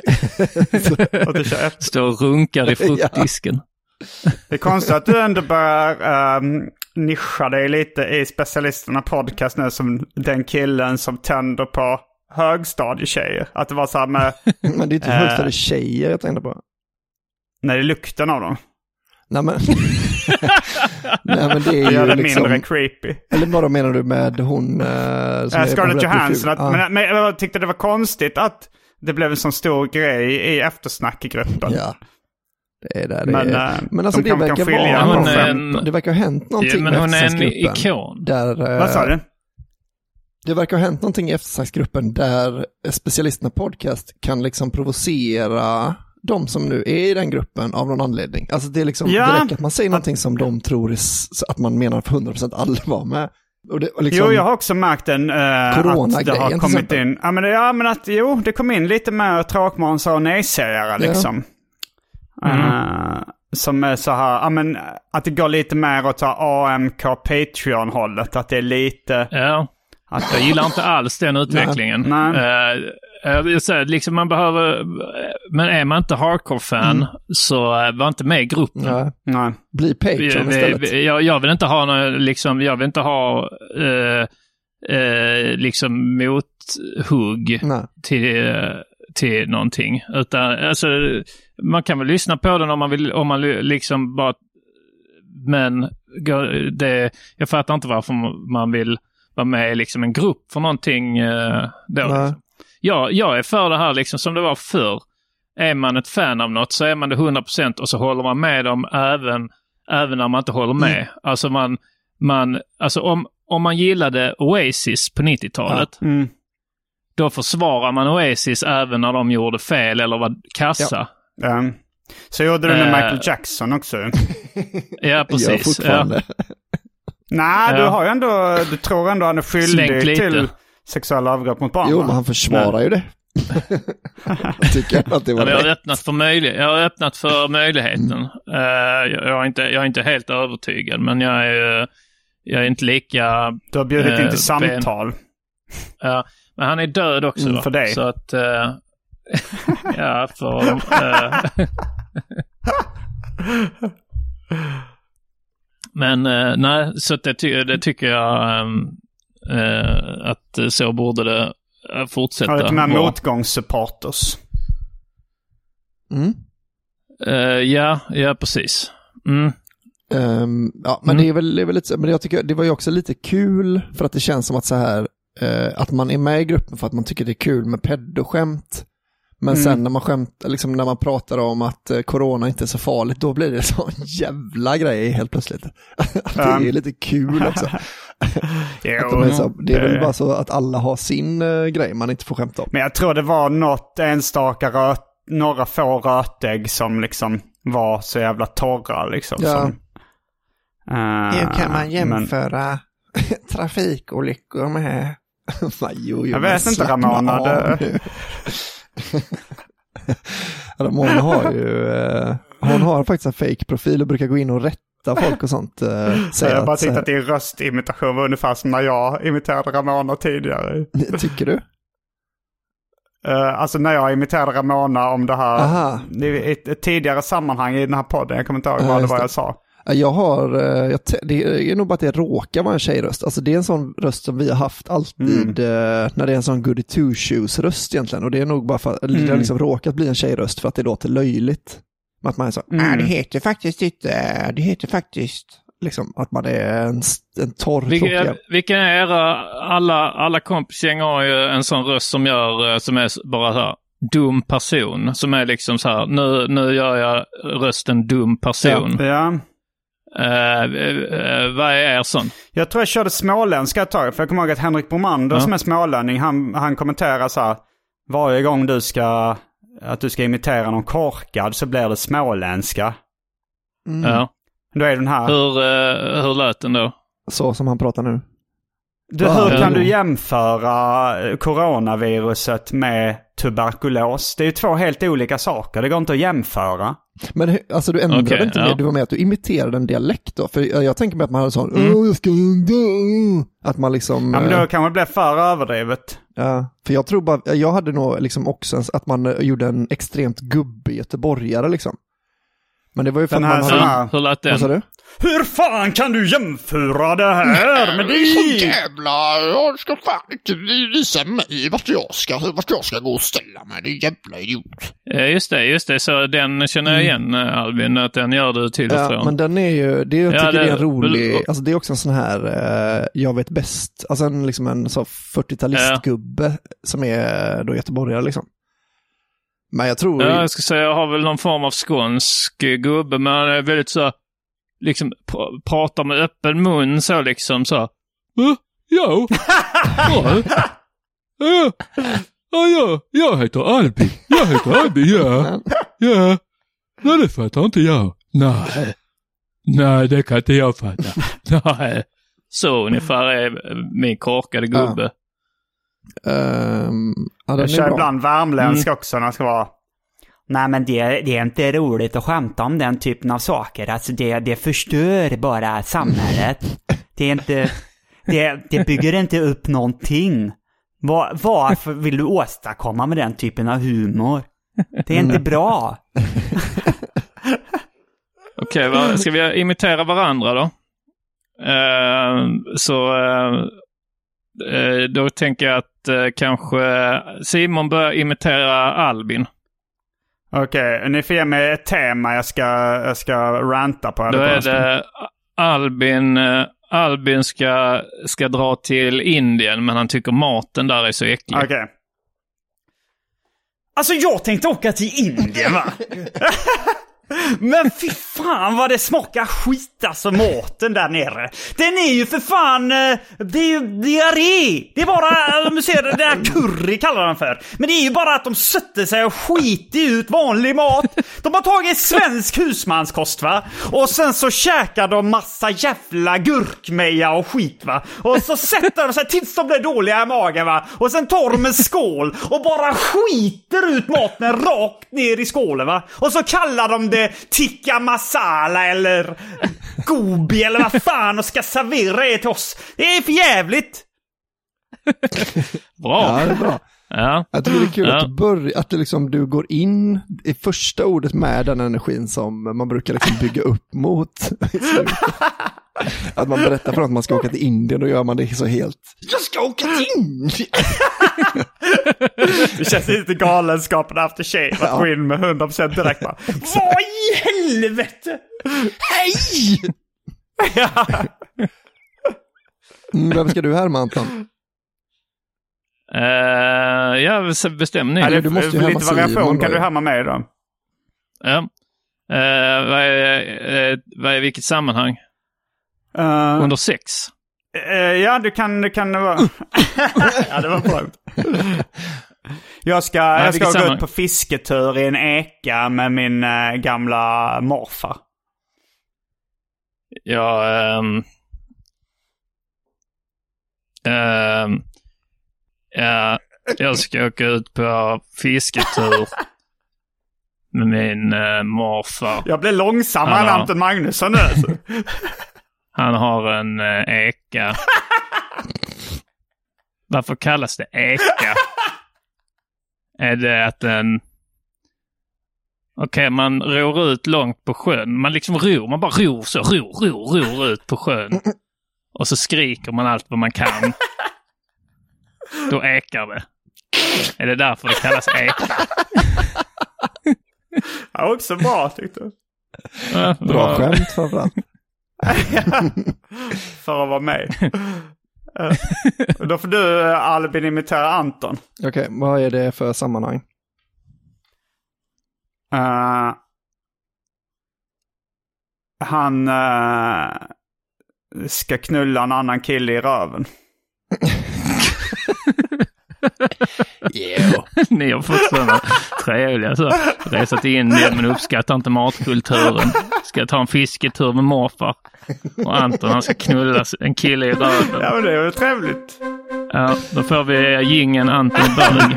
så, står och runkar i fruktdisken. Ja. Det är konstigt att du ändå börjar um, nischa dig lite i specialisterna podcast nu som den killen som tänder på högstadietjejer. Att det var så här med... Men det är inte äh, högstadietjejer jag tänkte på. Nej, det är lukten av dem. Nej, men... Nej, men det är ju det liksom... mindre creepy. Eller vad menar du med hon... Uh, som äh, Scarlett Johansson. Att, ah. men, men jag tyckte det var konstigt att det blev en sån stor grej i eftersnackgruppen. Ja. Det är där det men, är. Men alltså de det verkar vara... Hon är en... Det verkar ha hänt någonting ja, men hon är en ikon. Där, vad sa du? Det verkar ha hänt någonting i eftersnacksgruppen där specialisterna podcast kan liksom provocera de som nu är i den gruppen av någon anledning. Alltså det är liksom, ja. det räcker att man säger någonting som de tror är, att man menar för hundra procent allvar med. Och det, och liksom, jo, jag har också märkt en, uh, att det har kommit in. Ja men, ja, men att jo, det kom in lite mer tråkmånsar och nej-sägare liksom. Ja. Mm. Uh, som är så här, ja men att det går lite mer åt A M K Patreon-hållet. Att det är lite... Ja. Att jag gillar inte alls den utvecklingen. Nej. Nej. Uh, jag säger, liksom man behöver, men är man inte hardcore-fan mm. så var inte med i gruppen. Nej. Nej. Bli Patreon istället. Jag, jag vill inte ha någon, liksom, jag vill inte ha uh, eh, liksom mothugg till, till någonting. Utan, alltså, man kan väl lyssna på den om man vill, om man liksom bara, men det, jag fattar inte varför man vill vara med i liksom en grupp för någonting eh, då. Liksom. Ja, jag är för det här liksom som det var förr. Är man ett fan av något så är man det hundra procent och så håller man med dem även, även när man inte håller med. Mm. Alltså man, man alltså om, om man gillade Oasis på nittiotalet ja. mm. då försvarar man Oasis även när de gjorde fel eller var kassa. Ja. Um, så gjorde du med uh, Michael Jackson också. Ja, precis. Ja. Nej, ja. du har ju ändå, du tror ändå han är skyldig till sexuella övergrepp mot barn. Jo, men han försvarar Nej. ju det. Tycker jag att det var jag, har öppnat för möjlig- jag har öppnat för möjligheten. Mm. Uh, jag, jag, är inte, jag är inte helt övertygad, men jag är, jag är inte lika... Du har bjudit uh, in till samtal. Ja, uh, men han är död också. Mm, för dig. Så att... Uh, ja, för... Uh, men uh, nej, så det, ty- det tycker jag um, uh, att så borde det fortsätta. Har lite mer motgångssupporters. Mm. Uh, ja, ja, precis. Mm. Um, ja, men mm. det är väl, det är väl lite, men jag tycker det var ju också lite kul för att det känns som att så här uh, att man är med i gruppen för att man tycker det är kul med peddo-skämt. Men mm. sen när man skämt, liksom när man pratar om att uh, corona inte är så farligt, då blir det så jävla grej helt plötsligt. Det är lite kul också. Jo, de är så, det är väl bara så att alla har sin uh, grej man inte får skämta om. Men jag tror det var något enstaka röt, några få rötägg som liksom var så jävla torra liksom. Ja. Som, uh, Hur kan man jämföra men... trafikolyckor med... jo, jo, jag vet inte, Ramona. Det... Ramona har ju... Uh, hon har faktiskt en fake-profil och brukar gå in och rätta folk och sånt. Uh, jag har bara tyckt att det är röstimitation var ungefär som när jag imiterade Ramona tidigare. Tycker du? Uh, alltså när jag imiterade Ramona om det här i ett, ett tidigare sammanhang i den här podden. Jag kommer inte ihåg vad det var jag sa. Jag har, jag, det är nog bara att det råkar vara en tjejröst. Alltså det är en sån röst som vi har haft alltid mm. när det är en sån goody two shoes röst egentligen. Och det är nog bara för att mm. det har liksom råkat bli en tjejröst för att det låter löjligt. Att man är så, mm. äh, det heter faktiskt inte, det heter faktiskt liksom att man är en, en torr Vilka, vilken är era, alla, alla kompisgäng har ju en sån röst som gör, som är bara så här dum person. Som är liksom så här, nu, nu gör jag rösten dum person. Ja, ja. Uh, uh, vad är er sån? Jag tror jag körde småländska ett tag. För jag kommer ihåg att Henrik Bromander ja. som är smålänning, han, han kommenterar så här: varje gång du ska att du ska imitera någon korkad så blir det småländska. Mm. Ja. Då är den här. Hur, uh, hur lät den då? Så som han pratar nu. Du, hur kan du jämföra coronaviruset med tuberkulos? Det är ju två helt olika saker. Det går inte att jämföra. Men alltså du ändrade okay, inte ja. det. Du var med att du imiterade en dialekt då. För jag, jag tänker mig att man hade sån mm. jag ska... att man liksom... Ja, men då kan man bli för överdrivet. Ja, för jag tror bara... Jag hade nog liksom också att man gjorde en extremt gubbig göteborgare liksom. Men det var ju för den att här, man hade... här... Hur lät den? Vad sa du? Hur fan kan du jämföra det här med dig? Så jävla, jag ska fan inte visa mig vart jag ska, vart jag ska gå och ställa mig, det är jävla idiot. Ja, just det, just det. Så den känner jag igen, Albin, att den gör du till och ja, från. Men den är ju, det jag ja, tycker det, det är en rolig, väl, alltså det är också en sån här, uh, jag vet bäst, alltså en, liksom en så fyrtiotalistgubbe ja. som är då göteborgare liksom. Men jag tror... Ja, jag ska säga, jag har väl någon form av skånsk gubbe, men han är väldigt så, liksom, pr- pratar med öppen mun så liksom så. Uh, ja. ja. Ja. Ja, ja. Jag heter Albin. Jag heter Albin, ja. Ja. Nej, det fattar inte jag. Nej. Nej, det kan inte jag fatta. Nej. Så ungefär är min korkade gubbe. Ja. Um, ja, jag kör ibland värmländsk mm. också när det ska vara. Nej, men det, det är inte roligt att skämta om den typen av saker. Alltså det, det förstör bara samhället. Det är inte, det, det bygger inte upp någonting. Var, varför vill du åstadkomma med den typen av humor? Det är inte bra. Okej, okay, ska vi imitera varandra då? Uh, så uh, eh, då tänker jag att eh, kanske Simon börjar imitera Albin. Okej, okay, ni får ge mig ett tema jag ska, jag ska ranta på. Då är det Albin, Albin ska, ska dra till Indien, men han tycker maten där är så äcklig. Okej. Okay. Alltså jag tänkte åka till Indien, va? Men fy fan vad det smakar skit, alltså maten där nere. Den är ju för fan, det är ju diarré. Det är bara, om du ser det där curry kallar de för. Men det är ju bara att de sätter sig och skiter ut vanlig mat. De har tagit svensk husmanskost, va? Och sen så käkar de massa jävla gurkmeja och skit, va? Och så sätter de sig tills de blir dåliga i magen, va? Och sen tar de en skål och bara skiter ut maten rakt ner i skålen, va? Och så kallar de det tikka masala eller gobi eller vad fan och ska servera det till oss. Det är för jävligt. Bra. Ja, det är bra. Ja. Jag tycker det är kul ja. att, du, börjar, att du, liksom, du går in i första ordet med den energin som man brukar liksom bygga upp mot. Att man berättar för att man ska åka till Indien, och gör man det så helt. Jag ska åka till Indien! Det känns lite galenskapen after shave. Att gå in med hundra procent direkt. Bara, vad i helvete? Hej! Ja. Mm, vem ska du härma, Anton? Uh, jag bestämmer Eller, du måste ju lite variation. Kan du härma mig då? Ja. Uh, vad, är, uh, vad är vilket sammanhang? Uh, Under sex? Uh, ja, du kan, du kan vara... ja, det var bra. Jag ska, ja, jag ska gå sammanhang? ut på fisketur i en eka med min uh, gamla morfar. Ja, um, um, ja, jag ska åka ut på fisketur med min uh, morfar. Jag blir långsammare än Anton Magnusson nu. Alltså. Han har en uh, eka. Varför kallas det eka? Är det att en... Okej, okay, man ror ut långt på sjön. Man liksom ror, man bara ror så, ror, ror, ror ut på sjön. Och så skriker man allt vad man kan. Då ekar det. Är det därför det kallas eka? Ja, också bra tyckte jag. Ja, bra skämt framförallt. För att vara med. Uh, då får du uh, Albin imitera Anton. Okej, okay, vad är det för sammanhang? Uh, han uh, ska knulla en annan kille i röven. Yeah. Ni har fått sådana trevliga så. Resa till Indien men uppskattar inte matkulturen. Ska ta en fisketur med morfar. Och Anton han ska knulla en kille i röven. Ja, men det är ju trevligt. Ja, då får vi gingen Anton Berg.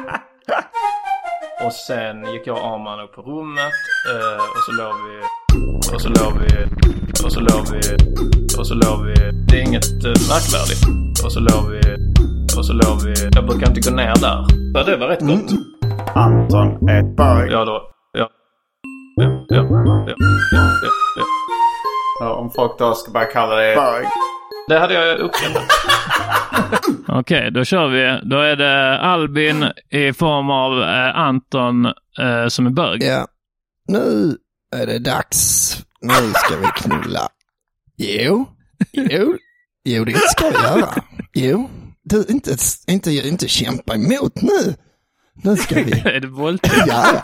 Och sen gick jag och Arman upp på rummet. Eh, och så låg vi... Och så låg vi... Och så låg vi... Och så låg vi... Det är inget eh, märkvärdigt. Och så låg vi... Och så låg vi... Jag brukar inte gå ner där. Ja, det var rätt gott. Mm. Anton är bög. Ja, då... Ja. Ja, ja, ja, ja, ja, ja. Ja, om folk då ska bara kalla det bög. Det hade jag uppskattat. Okej, okay, då kör vi. Då är det Albin i form av eh, Anton eh, som är bög. Ja. Nu är det dags. Nu ska vi knulla. Jo. Jo. Jo, det ska vi göra. Jo. Du, inte, inte, inte kämpa emot nu. Nu ska vi. Är det våldtäkt? Ja, ja.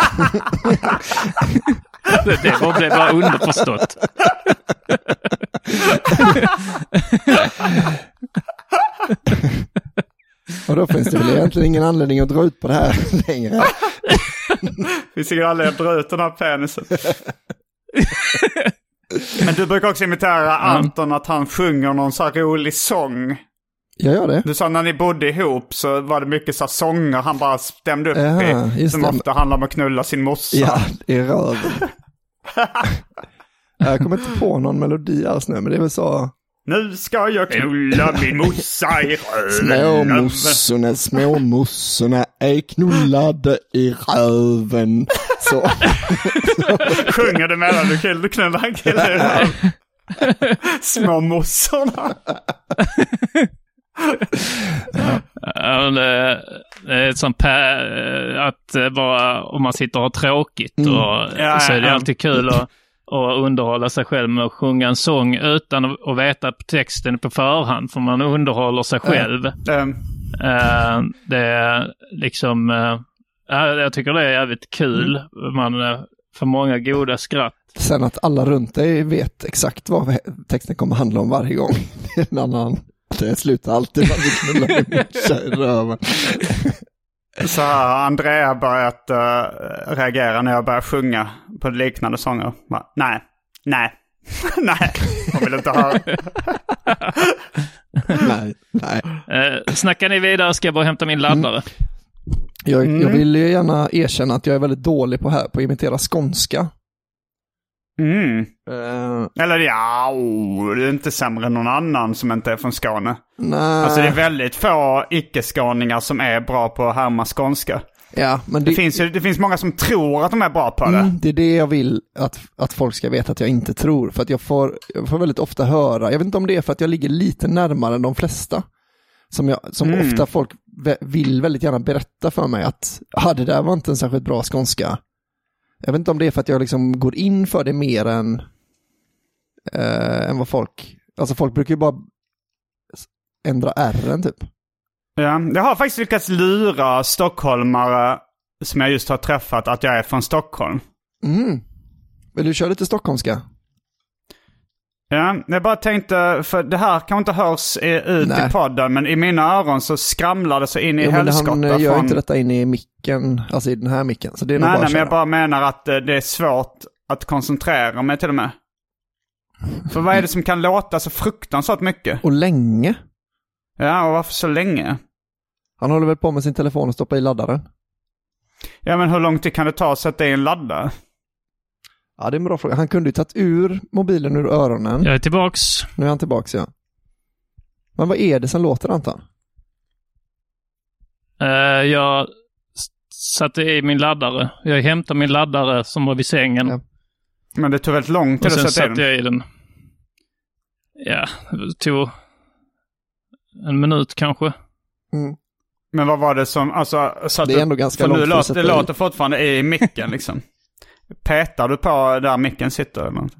det, det var det bara underförstått. Och då finns det väl egentligen ingen anledning att dra ut på det här längre. Finns ingen anledning att dra ut den här penisen. Men du brukar också imitera Anton att han sjunger någon så här rolig sång. Jag gör det. Du sa när ni bodde ihop så var det mycket så här sånger han bara stämde upp Aha, i. Som det. ofta handlar om att knulla sin morsa. Ja, i röven. Jag kommer inte på någon melodi alls nu, men det är väl så... Nu ska jag knulla min morsa i röven. Småmossorna, småmossorna är knullade i röven. Så. Sjunger du mellan du kill, du knullar en kille i röven. Småmossorna. Ja, det, det är ett sånt pä- att bara om man sitter och har tråkigt mm. och, ja, så är det ja. alltid kul att, att underhålla sig själv med att sjunga en sång utan att, att veta texten på förhand, för man underhåller sig själv. Mm. Uh, det är liksom uh, jag tycker det är jävligt kul. Mm. Man uh, får många goda skratt. Sen att alla runt dig vet exakt vad texten kommer handla om varje gång. Det är en annan. Det slutar alltid med att knulla i röven. Så har Andrea börjat uh, reagera när jag börjar sjunga på liknande sånger. Va? Nej, nej, nej, jag vill inte höra. nej, nej. Uh, snackar ni vidare, ska jag bara hämta min laddare. Mm. Jag, jag vill ju gärna erkänna att jag är väldigt dålig på här på att imitera skånska. Mm. Uh, Eller ja, oh, det är inte sämre än någon annan som inte är från Skåne. Nej. Alltså det är väldigt få icke-skåningar som är bra på att härma skånska. Ja, men det, det, finns, det finns många som tror att de är bra på det. Mm, det är det jag vill att, att folk ska veta att jag inte tror. För att jag får, jag får väldigt ofta höra, jag vet inte om det är för att jag ligger lite närmare än de flesta. Som, jag, som mm. ofta folk vill väldigt gärna berätta för mig att ah, det där var inte en särskilt bra skånska. Jag vet inte om det är för att jag liksom går in för det mer än, äh, än vad folk... Alltså folk brukar ju bara ändra R:en typ. Ja, jag har faktiskt lyckats lura stockholmare som jag just har träffat att jag är från Stockholm. Mm. Vill du köra lite stockholmska? Ja, jag bara tänkte, för det här kan inte hörs ut Nej. i podden, men i mina öron så skramlar det så in i ja, helskotta. Han gör från... inte detta in i micken, alltså i den här micken. Så det är nej, nog bara nej, men jag bara menar att det är svårt att koncentrera mig till och med. För vad är det som kan låta så fruktansvärt mycket? Och länge. Ja, och varför så länge? Han håller väl på med sin telefon och stoppar i laddaren. Ja, men hur långt det kan det ta att sätta i en laddare? Ja, det är en bra fråga. Han kunde ju tagit ur mobilen ur öronen. Jag är tillbaks. Nu är han tillbaks, ja. Men vad är det som låter, Anton? Uh, jag satte i min laddare. Jag hämtade min laddare som var vid sängen. Ja. Men det tog väldigt lång tid att sätta i den. Och sen satte jag i den. Ja, det tog en minut kanske. Mm. Men vad var det som... Alltså, så det är ändå ganska långt. Nu låter, det låter fortfarande i micken liksom. Petar du på där micken sitter eller något?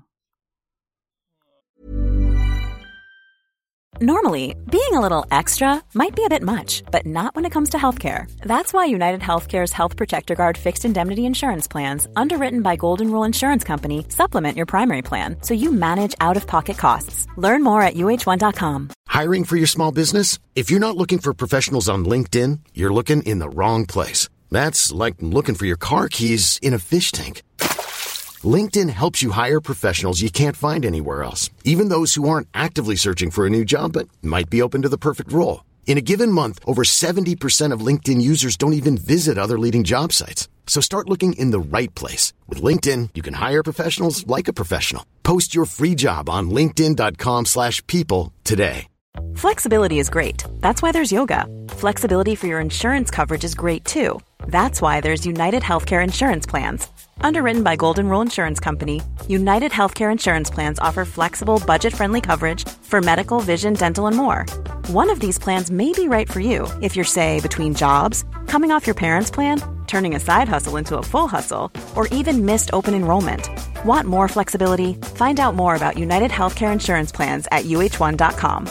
Normally, being a little extra might be a bit much, but not when it comes to healthcare. That's why United Healthcare's Health Protector Guard fixed indemnity insurance plans, underwritten by Golden Rule Insurance Company, supplement your primary plan so you manage out-of-pocket costs. Learn more at U H one dot com. Hiring for your small business? If you're not looking for professionals on LinkedIn, you're looking in the wrong place. That's like looking for your car keys in a fish tank. LinkedIn helps you hire professionals you can't find anywhere else, even those who aren't actively searching for a new job but might be open to the perfect role. In a given month, over seventy percent of LinkedIn users don't even visit other leading job sites. So start looking in the right place. With LinkedIn, you can hire professionals like a professional. Post your free job on linkedin dot com slash people today. Flexibility is great. That's why there's yoga. Flexibility for your insurance coverage is great too. That's why there's United Healthcare Insurance Plans. Underwritten by Golden Rule Insurance Company, United Healthcare Insurance Plans offer flexible, budget-friendly coverage for medical, vision, dental, and more. One of these plans may be right for you if you're, say, between jobs, coming off your parents' plan, turning a side hustle into a full hustle, or even missed open enrollment. Want more flexibility? Find out more about United Healthcare Insurance Plans at U H one dot com.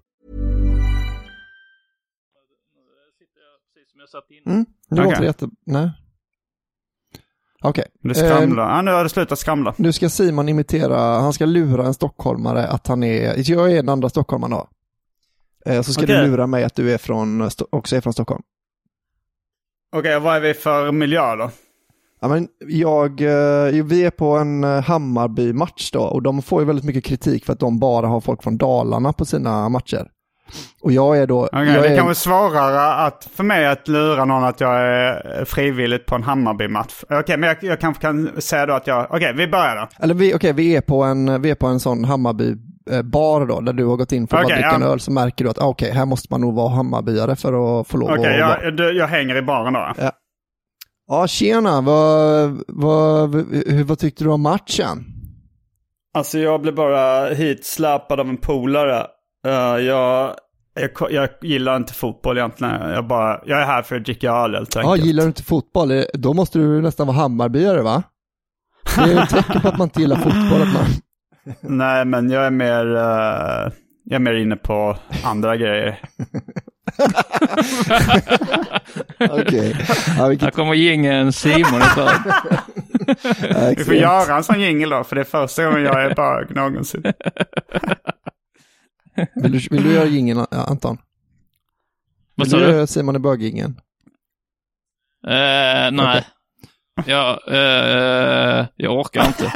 Mm, det låter okay. jätte... Nej. Okej. Okay. Det skramlar. Eh, ja, nu har det slutat skramla. Nu ska Simon imitera, han ska lura en stockholmare att han är, jag är en andra stockholmare då. Eh, så ska okay. du lura mig att du är från, också är från Stockholm. Okej, okay, vad är vi för miljö då? Ja, men jag, vi är på en Hammarby-match då, och de får ju väldigt mycket kritik för att de bara har folk från Dalarna på sina matcher. Och jag är då... Okay, jag det är... kan vara svårare att, för mig att lura någon att jag är frivilligt på en Hammarby-match. Okej, okay, men jag, jag kanske kan säga då att jag... Okej, okay, vi börjar då. Eller vi, okej, okay, vi är på en, vi är på en sån Hammarby-bar då, där du har gått in för okay, att dricka en öl, så märker du att okej, okay, här måste man nog vara Hammarbyare för att få lov okay, att vara. Okej, jag, jag hänger i baren då. Ja. Ja, tjena. Vad, vad, hur, vad tyckte du om matchen? Alltså jag blev bara hit släpad av en polare. Uh, jag Jag, jag gillar inte fotboll egentligen. Jag, bara, jag är här för att dricka öl helt enkelt. Ja, gillar du inte fotboll? Då måste du nästan vara Hammarbyare, va? Det är ju ett tecken på att man inte gillar fotboll. Att man... Nej, men jag är mer uh, jag är mer inne på andra grejer. Okej. Okay. Ja, vilket... Här kommer jingeln Simon ifrån. Ja, vi får göra en sån jingel då, för det är första gången jag är bög någonsin. Vill du, vill du göra jingeln, Anton? Vad vill sa du du? göra Simon i bög-jingeln? Uh, nej. Okay. Ja, uh, jag orkar inte.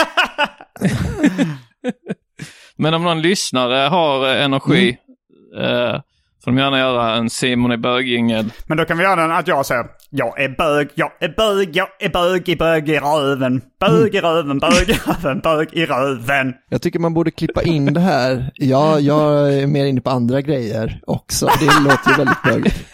Men om någon lyssnare har energi mm. uh, får de gärna göra en Simon i bög-jingel. Men då kan vi göra den att jag säger jag är bög, jag är bög, jag är bög i bög i röven. Bög i röven, bög i röven, bög i röven. Jag tycker man borde klippa in det här. Ja, jag är mer inne på andra grejer också. Det låter ju väldigt bögigt.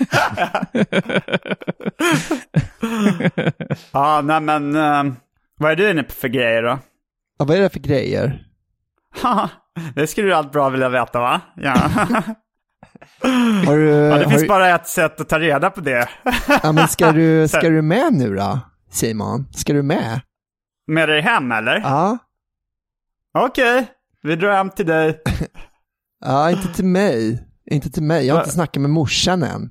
Ja, nej men uh, vad är du inne på för grejer då? Ja, vad är det för grejer? Det skulle du allt bra vilja veta, va? Ja. Har du, ja, det har finns du... bara ett sätt att ta reda på det. Ja, men ska du, ska du med nu då, Simon? Ska du med? Med dig hem, eller? Ja. Okej, okay. Vi drar hem till dig. Ja, inte till mig. Inte till mig, jag har inte snackat med morsan än.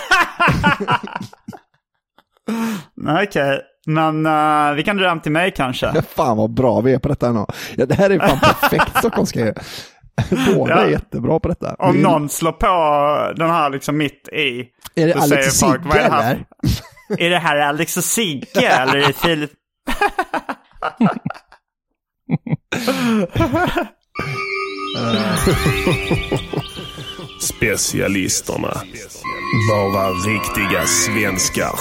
Okej, okay. Men uh, vi kan dra hem till mig kanske. Ja, fan vad bra vi är på detta nu. Ja, det här är fan perfekt stockholmska ju. Båda ja. är jättebra på detta. Om mm. någon slår på den här liksom mitt i. Är det Alex och Sigge folk, är det eller? Är det här Alex och Sigge eller är det Filip? Specialisterna. Bara riktiga svenskar.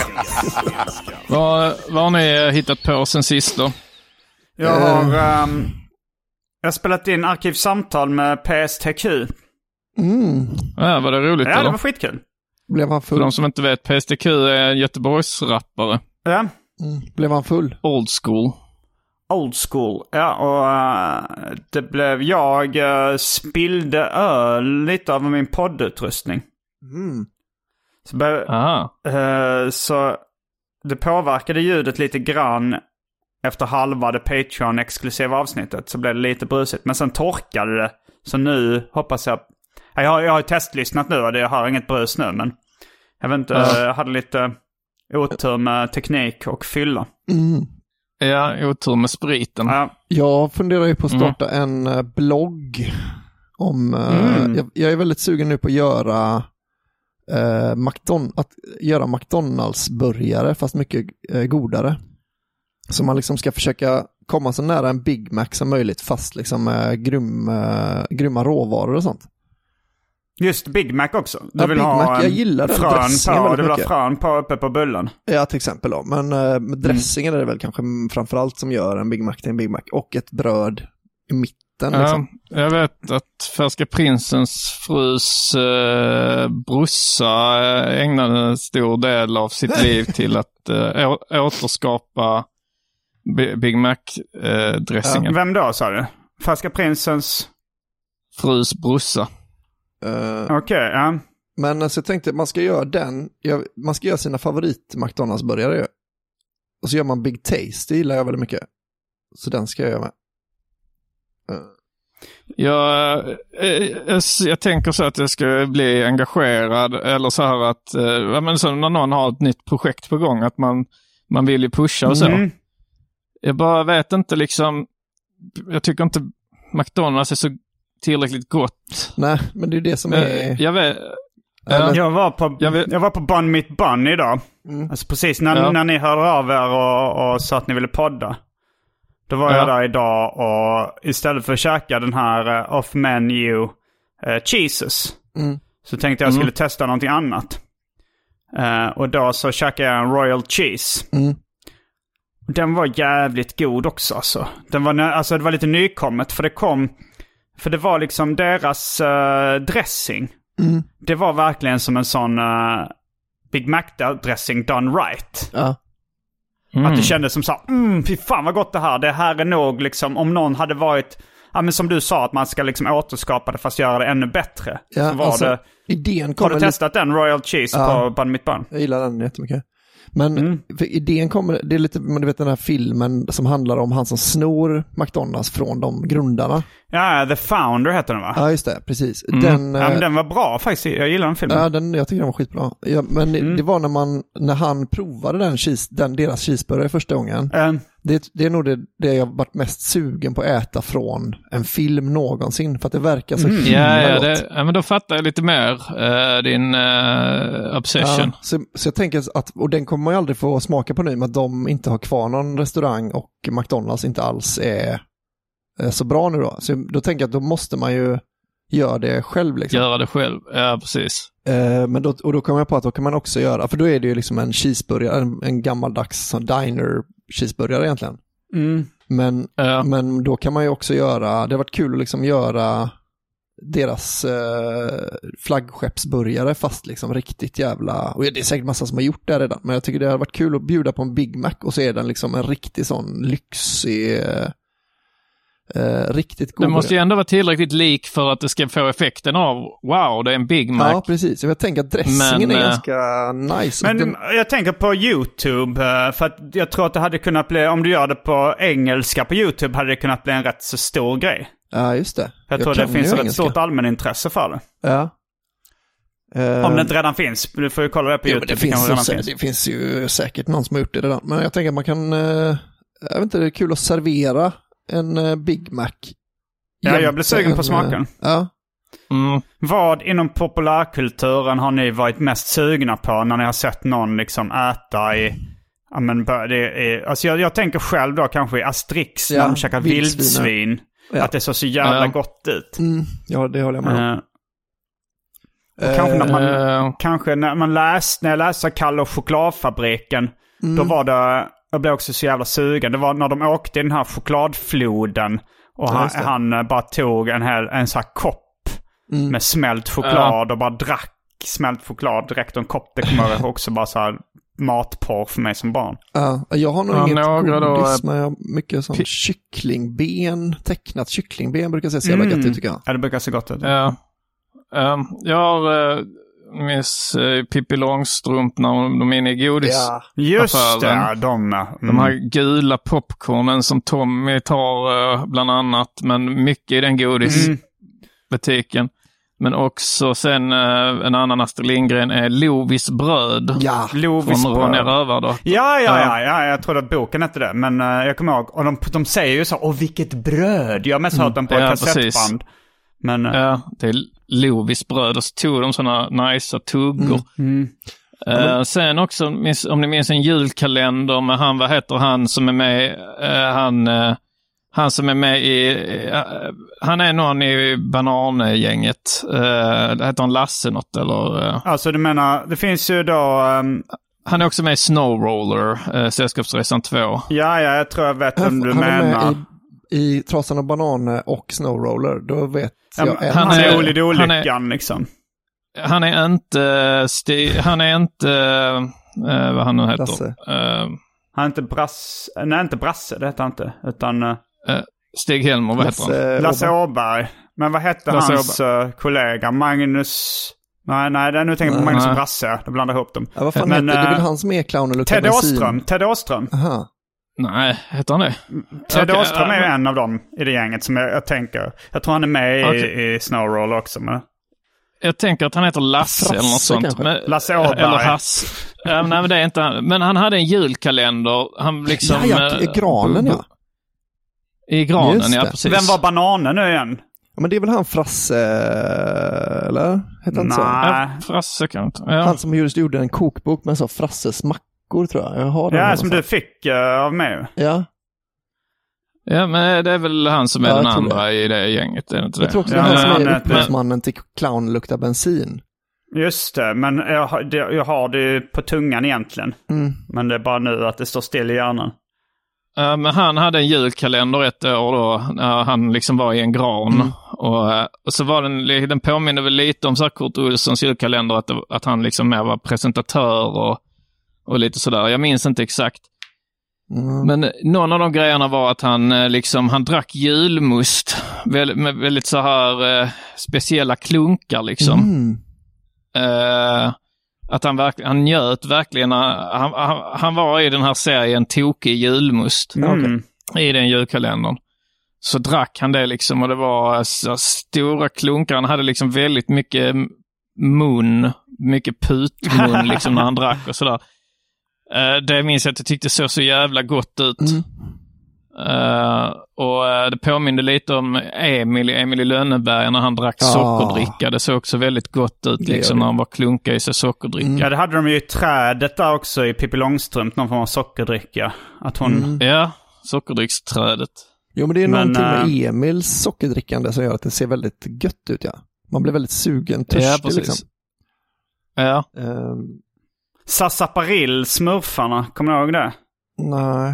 vad, vad har ni hittat på sen sist då? Jag har... Um... Jag har spelat in arkivsamtal med P S T Q. Mm. Ja, var det roligt ja, eller? Det var skitkul. Blev han full? För de som inte vet, P S T Q är en Göteborgsrappare. Ja. Mm. Blev han full? Old school. Old school, ja. Och uh, det blev... Jag uh, spillde öl lite av min poddutrustning. Mm. Så, be- uh, så det påverkade ljudet lite grann. Efter halva det Patreon-exklusiva avsnittet så blev det lite brusigt. Men sen torkade det. Så nu hoppas jag... Jag har, jag har ju testlyssnat nu och det har inget brus nu. Men jag vet inte, ja. Jag hade lite otur med teknik och fylla. Mm. Ja, otur med spriten. Ja. Jag funderar ju på att starta mm. en blogg. Om, mm. jag, jag är väldigt sugen nu på att göra... Eh, McDon- att göra McDonalds-burgare fast mycket eh, godare. Så man liksom ska försöka komma så nära en Big Mac som möjligt fast liksom med grym, uh, grymma råvaror och sånt. Just Big Mac också. Du ja, vill Big ha Mac, jag gillar den frön på, du vill mycket. ha frön på uppe på bullen. Ja, till exempel då. Men uh, med dressingen mm. är det väl kanske framförallt som gör en Big Mac till en Big Mac. Och ett bröd i mitten liksom. Ja, jag vet att Färska Prinsens frus uh, brorsa uh, ägnade en stor del av sitt liv till att uh, å- återskapa Big Mac-dressingen. Uh, vem då, sa du? Färska Prinsens... frus brorsa. Uh, Okej, okay, ja. Men alltså, jag tänkte man ska göra den... Jag, man ska göra sina favorit McDonalds-burgare. Och så gör man Big Taste. Det gillar jag väldigt mycket. Så den ska jag göra med. Uh. Jag, jag, jag tänker så att jag ska bli engagerad. Eller så här att... Uh, men så när någon har ett nytt projekt på gång. Att man, man vill ju pusha och så. Mm. Jag bara vet inte liksom, jag tycker inte McDonalds är så tillräckligt gott. Nej, men det är det som är... Jag vet... Ja. Jag var på, jag, vet... jag var på Bun Meat Bun idag. Mm. Alltså precis när, ja. när ni hörde av er och, och sa att ni ville podda. Då var ja. jag där idag och istället för att käka den här uh, off-menu uh, cheeses mm. så tänkte jag skulle mm. testa någonting annat. Uh, och då så käkade jag en Royal Cheese. Mm. Den var jävligt god också alltså. Den var, alltså det var lite nykommet för det kom... För det var liksom deras uh, dressing. Mm. Det var verkligen som en sån uh, Big Mac-dressing done right. Ja. Mm. Att det kändes som så mm, fy fan vad gott det här. Det här är nog liksom, om någon hade varit... ja, men som du sa, att man ska liksom återskapa det fast göra det ännu bättre. Ja, så var alltså, det... idén Har du kommer testat den Royal Cheese ja, på Bun Mitt Bun? Jag gillar den jättemycket. Men mm. för idén kommer, det är lite, men du vet den här filmen som handlar om han som snor McDonalds från de grundarna. Ja, The Founder heter den va? Ja, just det, precis. Mm. Den, ja, men den var bra faktiskt, jag gillar den filmen. Ja, den, jag tycker den var skitbra. Ja, men mm. det var när man, när han provade den, cheese, den deras cheeseburgare första gången. Mm. Det, det är nog det, det jag varit mest sugen på att äta från en film någonsin, för att det verkar så mm. himla ja, ja, gott. det, ja, men då fattar jag lite mer uh, din uh, obsession. Ja, så, så jag tänker att, och den kommer man ju aldrig få smaka på nu, med att de inte har kvar någon restaurang och McDonalds inte alls är, är så bra nu då. Så då tänker jag att då måste man ju göra det själv. Liksom. Göra det själv, ja precis. Uh, men då, och då kommer jag på att då kan man också göra, för då är det ju liksom en cheeseburgare, en, en gammaldags sån diner cheeseburgare egentligen. Mm. Men, ja. men då kan man ju också göra, det har varit kul att liksom göra deras eh, flaggskeppsburgare fast liksom riktigt jävla, och det är säkert massa som har gjort det redan, men jag tycker det har varit kul att bjuda på en Big Mac och så är den liksom en riktig sån lyxig eh, eh, riktigt god. Det måste ju ändå vara tillräckligt lik för att det ska få effekten av wow, det är en Big Mac. Ja, precis. Jag tänker att dressingen men, är ganska nice. Men den... jag tänker på YouTube, för att jag tror att det hade kunnat bli, om du gör det på engelska på YouTube hade det kunnat bli en rätt så stor grej. Ja, just det. Jag, jag tror det finns ett rätt stort allmänintresse för det. Ja. Uh, om det inte redan finns. Du får ju kolla det på jo, YouTube. Det, finns det, ju, finns. det finns ju säkert någon som har gjort det redan. Men jag tänker att man kan, uh, jag vet inte, det är kul att servera en uh, Big Mac. Ja, jag blir sugen på smaken. Uh, ja. Mm. Vad inom populärkulturen har ni varit mest sugna på när ni har sett någon liksom äta i... Ja, men det är, alltså jag, jag tänker själv då kanske i Asterix, ja, när de käkar vildsvin. vildsvin ja. Att det såg så jävla ja. gott ut. Mm. Ja, det håller jag med om. Uh, och kanske när man, uh, kanske när man läste, när jag läste Kalle och chokladfabriken, mm. då var det, jag blev också så jävla sugen. Det var när de åkte i den här chokladfloden och ja, han, han bara tog en, hel, en sån här kopp mm. med smält choklad uh. och bara drack smält choklad direkt ur en kopp. Det kommer jag också bara så här matporr för mig som barn. Ja, jag har nog ja, inget godis, men jag har mycket sån kycklingben, tecknat kycklingben brukar se så jävla mm. gott ut tycker jag. Ja, det brukar se gott ut. Ja. Um, jag har uh, miss uh, Pippi Långstrump när de är inne i godis. Ja. Just det, de. Mm. De här gula popcornen som Tommy tar uh, bland annat, men mycket i den godisbutiken. Mm. Men också sen uh, en annan Astrid Lindgren är Lovis bröd. Ja, Lovis från Ronja Rövardotter. Ja, ja, ja, ja, jag tror att boken hette det. Men uh, jag kommer ihåg, och de, de säger ju så, åh vilket bröd. Jag har mest hört den på ja, ett kassettband. Men, uh, ja, det är Lovis bröd och så tog de sådana nice tuggor. Mm. Mm. Uh, sen också, om ni minns en julkalender med han, vad heter han som är med, uh, han... Uh, Han som är med i... Uh, han är någon i banangänget. Uh, det heter han Lasse något eller... Uh. Alltså du menar, det finns ju då... Um... Han är också med i Snowroller, uh, Sällskapsresan två. Ja, ja, jag tror jag vet vem du han menar. Han är med i, i Trasan och Banan och Snowroller, då vet ja, jag... Han, han är Olle Olyckan liksom. Han är inte... Sti, han är inte... Uh, vad han nu heter. Lasse. Uh, han är inte Brasse... Nej, inte Brasse, det heter han inte. Utan... Uh... Uh, Stig Helmer, vad Lasse, heter han? Lasse Åberg. Men vad hette Lasse hans uh, kollega? Magnus... Nej, nej, det är nu tänker jag på Magnus och Brasse. Det blandar ihop dem. Ja, vad fan men, heter det? Det är väl han som är clown och luktar Ted bensin. Åström. Ted Åström. Aha. Nej, heter han det? Ted okay, Åström uh, är ju en av dem i det gänget som jag, jag tänker. Jag tror han är med okay. i, i Snowroll också. Men... Jag tänker att han heter Lasse Frasse, eller något sånt. Men, Lasse Åberg. Eller Hasse. Ja, nej, men det är inte han. Men han hade en julkalender. Han liksom... Ja, ja, granen ja. I granen, ja precis. Vem var bananen nu igen? Ja, men det är väl han Frasse, eller? Hette han så? Ja, Frasse kan inte. Ja. Han som just gjorde en kokbok med så Frasses mackor, tror jag. jag har den ja, som du fick uh, av mig. Ja. Ja, men det är väl han som är ja, den andra det. I det gänget, är det inte det? Jag tror också ja, det är han som är men... upphovsmannen till Clown luktar bensin. Just det, men jag har det, jag har det på tungan egentligen. Mm. Men det är bara nu att det står still i hjärnan. Uh, men han hade en julkalender ett år då, när han liksom var i en gran. Mm. Och, uh, och så var den, den påminner väl lite om så här Kurt Olssons julkalender, att, att han liksom mer var presentatör och, och lite sådär. Jag minns inte exakt. Mm. Men någon av de grejerna var att han liksom, han drack julmust väldigt, med väldigt så här eh, speciella klunkar liksom. Mm. Eh, att han, verk, han njöt verkligen, han, han, han var i den här serien tokig julmust mm. i den julkalendern. Så drack han det liksom och det var så stora klunkar, han hade liksom väldigt mycket mun, mycket putmun liksom när han drack och sådär. Uh, det minns jag att jag tyckte så så jävla gott ut. Mm. Uh, och uh, det påminner lite om Emil, Emil i Lönneberg när han drack ah. sockerdricka. Det såg också väldigt gott ut liksom, när han var klunka i sig sockerdricka. Mm. Ja, det hade de ju i trädet där också i Pippi Långstrump, någon form av sockerdricka. Att hon... Mm. Ja, sockerdricksträdet. Jo, men det är men, någonting med uh... Emils sockerdrickande som gör att det ser väldigt gött ut, ja. Man blir väldigt sugen, törstig ja, liksom. Ja, um... Sarsaparil, smurfarna, kommer du ihåg det? Nej.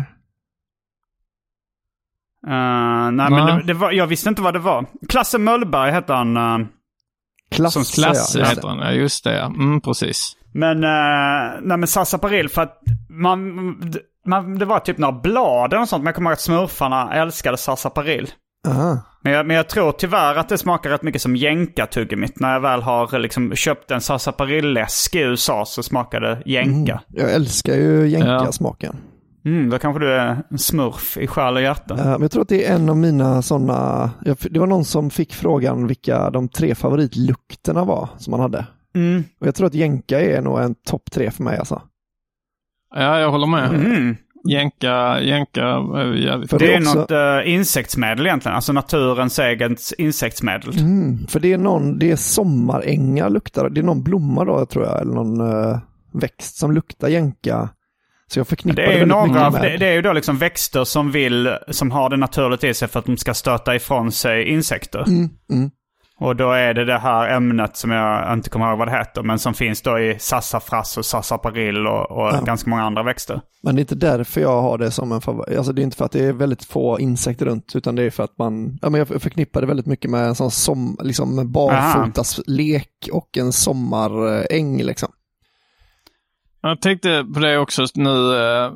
Uh, nej, men det, det var, jag visste inte vad det var. Klasse Möllberg hette han. Uh, Klasse, som Klasse ja, heter han, ja just det. Ja. Mm, precis. Men, uh, nej men sarsaparil för att man, man, det var typ några blad och sånt, men jag kommer ihåg att smurfarna älskade sarsaparil. Uh-huh. Men jag, men jag tror tyvärr att det smakar rätt mycket som jänka-tuggummitt. När jag väl har liksom köpt en sarsaparil-läsk i U S A så smakar det jänka. Mm. Jag älskar ju jänka-smaken. Mm, då kanske du är en smurf i själ och hjärta. Uh, men jag tror att det är en av mina sådana... Det var någon som fick frågan vilka de tre favoritlukterna var som man hade. Mm. Och jag tror att jänka är nog en topp tre för mig alltså. Ja, jag håller med. Mm. Jänka, jänka, jävligt. För det är också... något uh, insektsmedel egentligen, alltså naturens eget insektsmedel. Mm, för det är någon, det är sommarängar luktar, det är någon blomma då tror jag, eller någon uh, växt som luktar jänka. Så jag förknippar det, är det väldigt några, mycket med. Det, det är ju då liksom växter som vill, som har det naturligt i sig för att de ska stöta ifrån sig insekter. Mm, mm. Och då är det det här ämnet som jag inte kommer ihåg vad det heter, men som finns då i sassafras och sarsaparil och, och ja. ganska många andra växter. Men det är inte därför jag har det som en favorit. Alltså det är inte för att det är väldigt få insekter runt, utan det är för att man, ja men jag förknippar det väldigt mycket med en sån som, liksom barfotas lek och en sommaräng liksom. Jag tänkte på det också nu,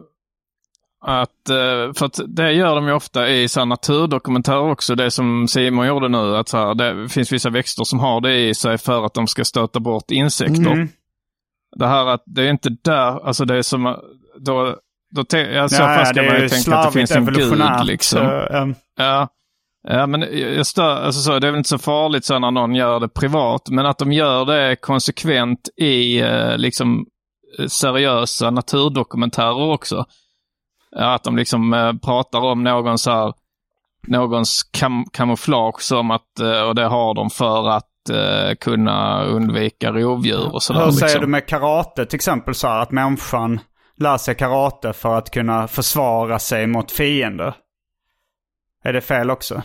att, för att det gör de ju ofta i så här naturdokumentärer också, det som Simon gjorde nu, att så här, det finns vissa växter som har det i sig för att de ska stöta bort insekter. Mm. Det här att det är inte där, alltså det är som då, då te, jag så ja, fast kan man ju tänka att det finns en gud liksom. Så, um. Ja. Ja, men jag stör, alltså så, det är väl inte så farligt så när någon gör det privat, men att de gör det konsekvent i liksom seriösa naturdokumentärer också. Att de liksom eh, pratar om någon så här, någons kam- kamouflage som att, eh, och det har de för att eh, kunna undvika rovdjur och sådär. Hur säger liksom. Du med karate till exempel så här, att människan lär sig karate för att kunna försvara sig mot fiender? Är det fel också?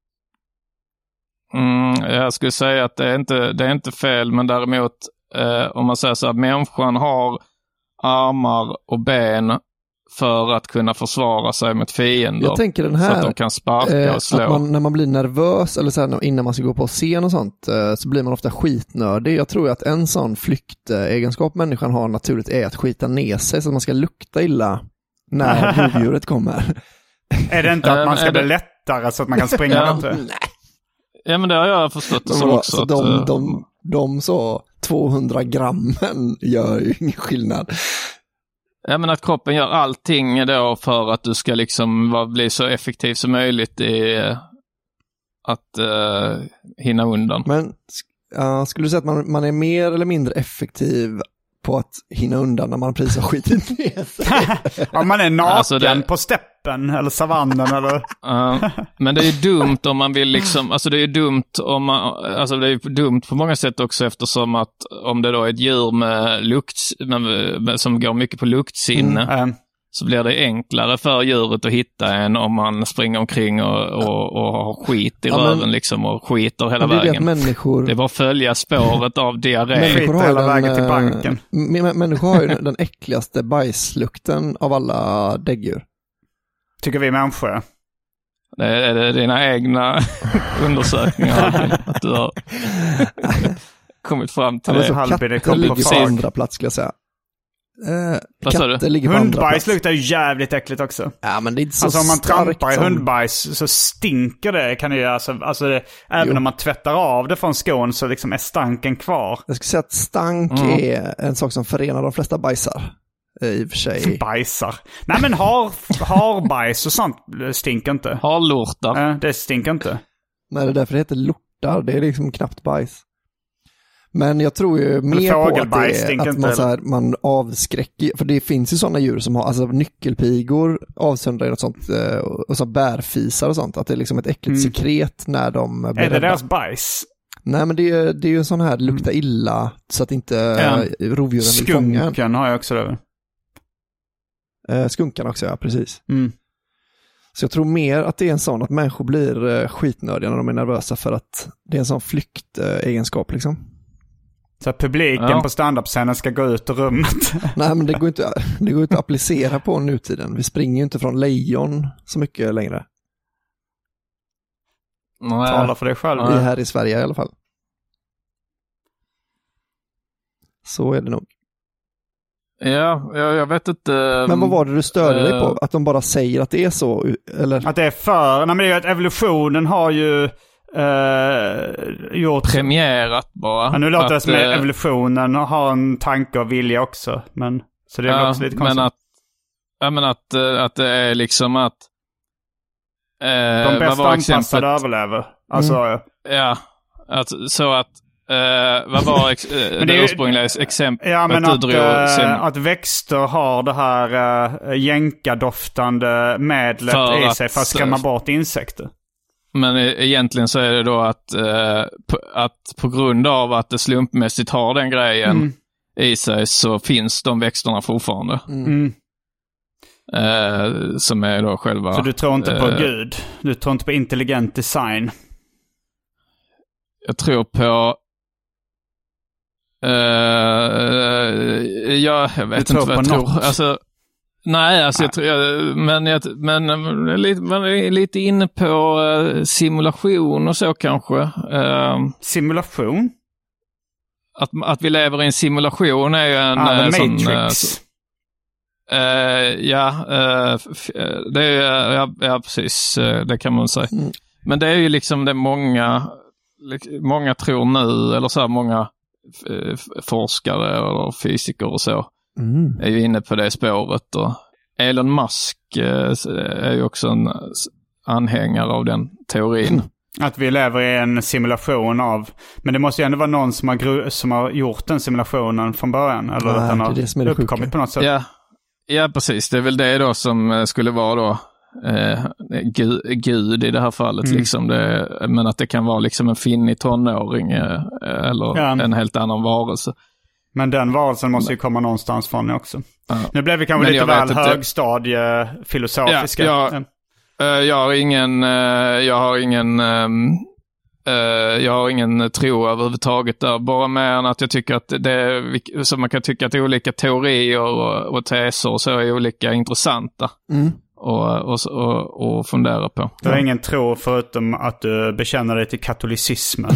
Mm, jag skulle säga att det är inte, det är inte fel, men däremot eh, om man säger så här, människan har armar och ben för att kunna försvara sig mot fiender. Jag tänker den här, så att de kan sparka eh, och slå. Att man, när man blir nervös eller så här, innan man ska gå på scen och sånt, eh, så blir man ofta skitnördig. Jag tror att en sån flyktegenskap människan har naturligt är att skita ner sig så att man ska lukta illa när rovdjuret kommer. Är det inte att man ska bli det... lättare så att man kan springa ja. inte? Ja, men det har jag förstått det som också. Så att, de, de, de så tvåhundra grammen gör ju ingen skillnad. Ja, men att kroppen gör allting då för att du ska liksom vara, bli så effektiv som möjligt i att uh, hinna undan. Men uh, skulle du säga att man, man är mer eller mindre effektiv på att hinna undan när man precis har skitit ner sig? Om man är naken alltså det... på steppen eller savannen eller... Uh, men det är ju dumt om man vill liksom, alltså det är ju dumt om man, alltså det är ju dumt på många sätt också, eftersom att om det då är ett djur med lukt, med, med, som går mycket på luktsinne, mm. så blir det enklare för djuret att hitta en om man springer omkring och, och, och har skit i ja, röven men, liksom och skiter hela det vägen. Människor... Det är bara att följa spåret av diarré. Människor har hela den, vägen till banken. M- människor har ju den äckligaste bajslukten av alla däggdjur. Tycker vi människor. Det är, är det dina egna undersökningar att du har kommit fram till ja, det. Så katter ligger på andra plats skulle jag säga. Eh, Vad sa katter du? ligger på andra Hundbajs plats. luktar ju jävligt äckligt också. Ja, men det är inte så alltså om man trampar i som... hundbajs så stinker det. Kan det ju, alltså, alltså det, även Jo. om man tvättar av det från skån så liksom är stanken kvar. Jag skulle säga att stank Mm. är en sak som förenar de flesta bajsar. Eh, I och för sig. Bajsar. Nej men har, har bajs och sånt stinker inte. Harlortar. Eh, det stinker inte. Nej, det är därför det heter lortar. Det är liksom knappt bajs. Men jag tror ju mer på att, fågelbajs det stinker är, att inte, man, så här, man avskräcker. För det finns ju sådana djur som har, alltså nyckelpigor avsöndrar och sånt. eh, Och så bärfisar och sånt. Att det är liksom ett äckligt Mm. sekret när de blir Är det rädda. deras bajs? Nej, men det är, det är ju en sån här lukta illa så att inte Ja. eh, rovdjuren vill fånga en. Skunken har jag också det. Eh, Skunkan också, ja, precis. Mm. Så jag tror mer att det är en sån att människor blir eh, skitnödiga när de är nervösa för att det är en sån flyktegenskap liksom. Så att publiken Ja. på stand-up-scenen ska gå ut ur rummet. Nej, men det går inte, det går inte att applicera på nutiden. Vi springer ju inte från lejon så mycket längre. Nej. Tala för dig själv. I, här i Sverige i alla fall. Så är det nog. Ja, jag, jag vet inte. Men vad var det du störde dig på? eh, Att de bara säger att det är så? Eller? Att det är för... Nej men det är ju att evolutionen har ju eh, gjort... Premierat bara. Ja, nu låter det att, som att eh, evolutionen har en tanke och vilja också. Men, så det är ja, också lite konstigt. men att, ja, men att, eh, att det är liksom att... Eh, De bästa vad var anpassade exemplet? överlever. Alltså... Mm. Ja, att, så att... Eh, vad var ex, eh, Men det, det är ju- ursprungliga exemplet? Ja, men du att, drog äh, sen- att växter har det här äh, jänkadoftande medlet För i att- sig för att skrämma bort insekter. Men e- egentligen så är det då att, eh, på, att på grund av att det slumpmässigt har den grejen Mm. i sig så finns de växterna fortfarande. Mm. Eh, som är då själva... Så du tror inte på eh, Gud? Du tror inte på intelligent design? Jag tror på... Uh, jag, jag vet Du inte tror vad jag på tror. något? Alltså, nej, alltså jag tror... Jag, men jag men, jag är lite, man är lite inne på uh, simulation och så kanske. Uh, simulation? Att, att vi lever i en simulation är ju en... Ah, uh, The sån, Matrix. Uh, ja, uh, f- det är ja, ja, precis. Uh, det kan man säga. Mm. Men det är ju liksom det många... Många tror nu, eller så här många f- forskare eller fysiker och så Mm. är ju inne på det spåret. Och Elon Musk eh, är ju också en anhängare av den teorin. Att vi lever i en simulation av... Men det måste ju ändå vara någon som har, gru... som har gjort den simulationen från början. Eller Nej, att den det är har det som är det uppkommit sjuka. på något sätt. Ja, ja, precis. Det är väl det då som eh, skulle vara då eh, gud, gud i det här fallet. Mm. Liksom det, men att det kan vara liksom en finnig tonåring eh, eller Ja. en helt annan varelse. Men den varelsen måste ju komma någonstans från också. Ja. Nu blev vi kanske Men lite jag väl vet inte. högstadiefilosofiska. Ja, jag, eh, jag har ingen, eh, jag har ingen, ehm, eh, jag har ingen tro överhuvudtaget där. Bara mer än att jag tycker att det är, så man kan tycka att olika teorier och, och teser och så är olika intressanta. Mm. Och, och, och, och fundera på. Du har ingen tro förutom att du bekänner dig till katolicismen.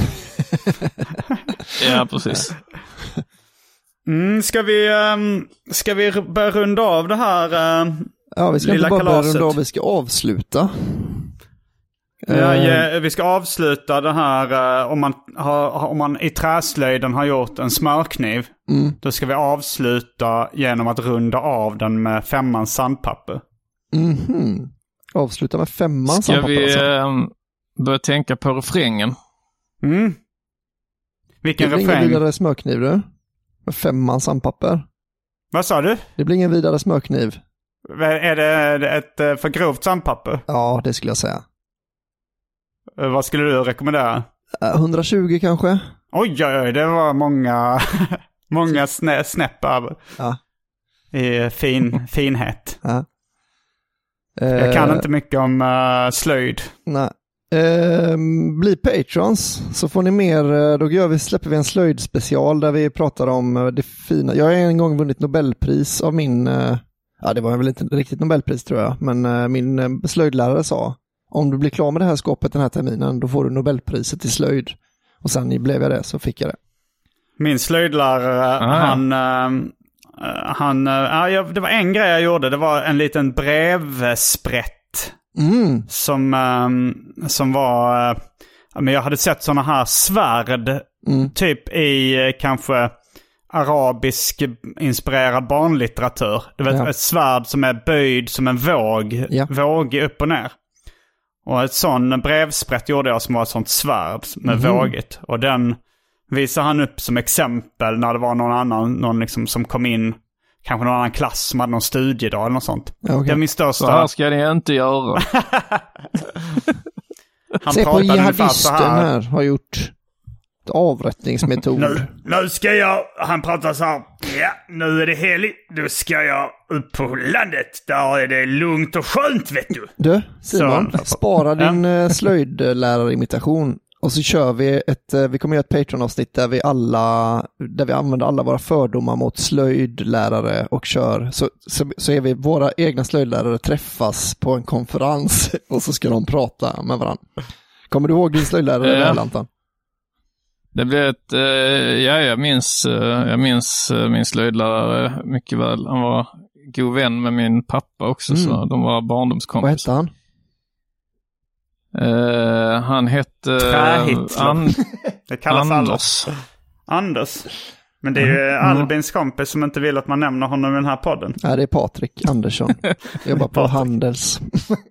Ja, precis. Mm, ska vi, um, ska vi r- börja runda av det här uh, Ja, vi ska lilla inte bara börja kalaset? runda av, vi ska avsluta. Ja, Eh, ja, vi ska avsluta det här uh, om, man har, om man i träslöjden har gjort en smörkniv. Mm. Då ska vi avsluta genom att runda av den med femmans sandpapper. Mhm. Avsluta med femman. Ska sandpapper, vi alltså. eh, börja tänka på refrängen? Mm. Vilken Det blir ingen refräng? vidare smörkniv, du. Med femman sandpapper. Vad sa du? Det blir ingen vidare smörkniv. Är det ett eh, för grovt sandpapper? Ja, det skulle jag säga. Eh, Vad skulle du rekommendera? Eh, hundratjugo kanske? Oj, oj, oj, det var många, många snä, snäpp över. Ja. I fin, finhet. Ja. Jag kan Eh, inte mycket om uh, slöjd. Nej. Eh, bli patrons så får ni mer, eh, då gör vi, släpper vi en slöjdspecial där vi pratar om eh, det fina. Jag har en gång vunnit Nobelpris av min, eh, ja det var väl inte riktigt Nobelpris tror jag, men eh, min eh, slöjdlärare sa, om du blir klar med det här skåpet den här terminen då får du Nobelpriset i slöjd. Och sen blev jag det så fick jag det. Min slöjdlärare, Ah. han, uh, han, uh, ja, det var en grej jag gjorde. Det var en liten brevsprätt. Mm. Som, um, som var... Uh, men jag hade sett såna här svärd. Mm. Typ i uh, kanske arabisk inspirerad barnlitteratur. Du vet, ja. Ett svärd som är böjd som en våg. Ja. Våg upp och ner. Och ett sån brevsprätt gjorde jag som var ett sånt svärd med mm. vågigt. Och den visade han upp som exempel när det var någon annan någon liksom som kom in. Kanske någon annan klass som hade någon studiedag eller något sånt. Okay. Det är min största... Så här ska ni inte göra. Han Se på jihadisten här. här har gjort avrättningsmetod. nu, nu ska jag... Han pratar så här. Ja, nu är det heligt. Då ska jag upp på landet. Där är det lugnt och skönt, vet du. Du, Simon, så. Spara din ja. slöjdlärarimitation. Och så kör vi ett, vi kommer göra ett Patreon-avsnitt där vi alla, där vi använder alla våra fördomar mot slöjdlärare och kör, så, så, så är vi, våra egna slöjdlärare träffas på en konferens och så ska de prata med varandra. Kommer du ihåg din slöjdlärare ja. där, Lantan? Det blev ett, eh, ja jag minns, eh, jag minns eh, min slöjdlärare mycket väl. Han var god vän med min pappa också, mm. så de var barndomskompisar. Vad hette han? Uh, han hette uh, An- det kallas Anders. Anders. Men det är ju mm. Albins kompis som inte vill att man nämner honom i den här podden. Ja, det är Patrik Andersson. Jag jobbar på Handels.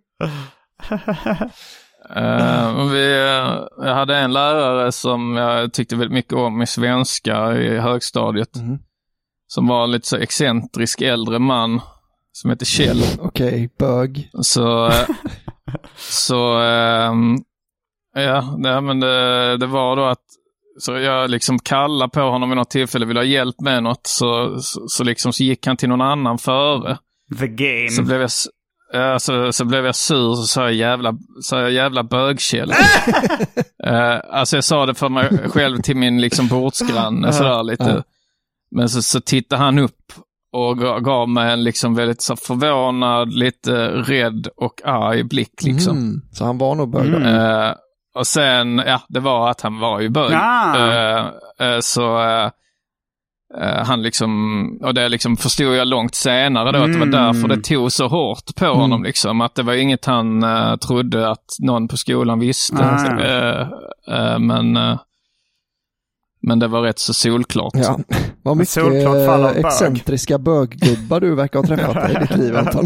uh, vi, jag hade en lärare som jag tyckte väldigt mycket om i svenska i högstadiet. Mm. Som var lite så excentrisk äldre man som heter Kjell. Okej, okay, bög. Så... Så ähm, ja, det, men det, det var då att så jag liksom kallade på honom vid något tillfälle, ville ha hjälp med något, så, så, så liksom så gick han till någon annan före. The game. Så blev jag, ja, så, så blev jag sur, så sa jag jävla, sa jag jävla bögkäll. uh, alltså jag sa det för mig själv till min liksom bordsgranne sådär lite. Uh. Men så, så tittade han upp och gav mig en liksom väldigt så förvånad, lite rädd och arg blick liksom. Mm, så han var nog bög. Mm. Uh, och sen, ja, det var att han var ju bög. Ah. Uh, uh, så uh, uh, han liksom, och det liksom förstod jag långt senare då, mm. att det var därför det tog så hårt på mm. honom liksom. Att det var inget han uh, trodde att någon på skolan visste. Ah. Uh, uh, men... Uh, Men det var rätt så solklart. Ja, vad mycket excentriska böggubbar du verkar ha träffat i ditt liv, Anton.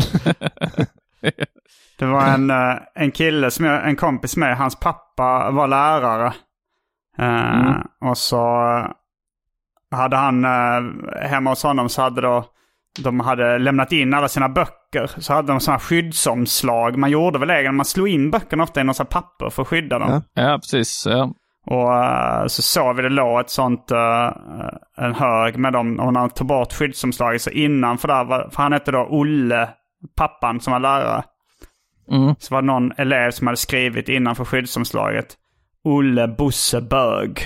Det var en, en kille, som jag, en kompis med, hans pappa var lärare. Mm. Uh, och så hade han, uh, hemma hos honom så hade då, de hade lämnat in alla sina böcker. Så hade de sådana skyddsomslag. Man gjorde väl egen, man slog in böckerna ofta i någon sån papper för att skydda dem. Ja, ja precis, ja. Och uh, så såg vi det låg ett sånt, uh, en hög med dem, och han tog bort skyddsomslaget. Så innan, för, där var, för han hette då Olle, pappan som var lärare. Mm. Så var det någon elev som hade skrivit innanför skyddsomslaget: Olle Bosse Bög.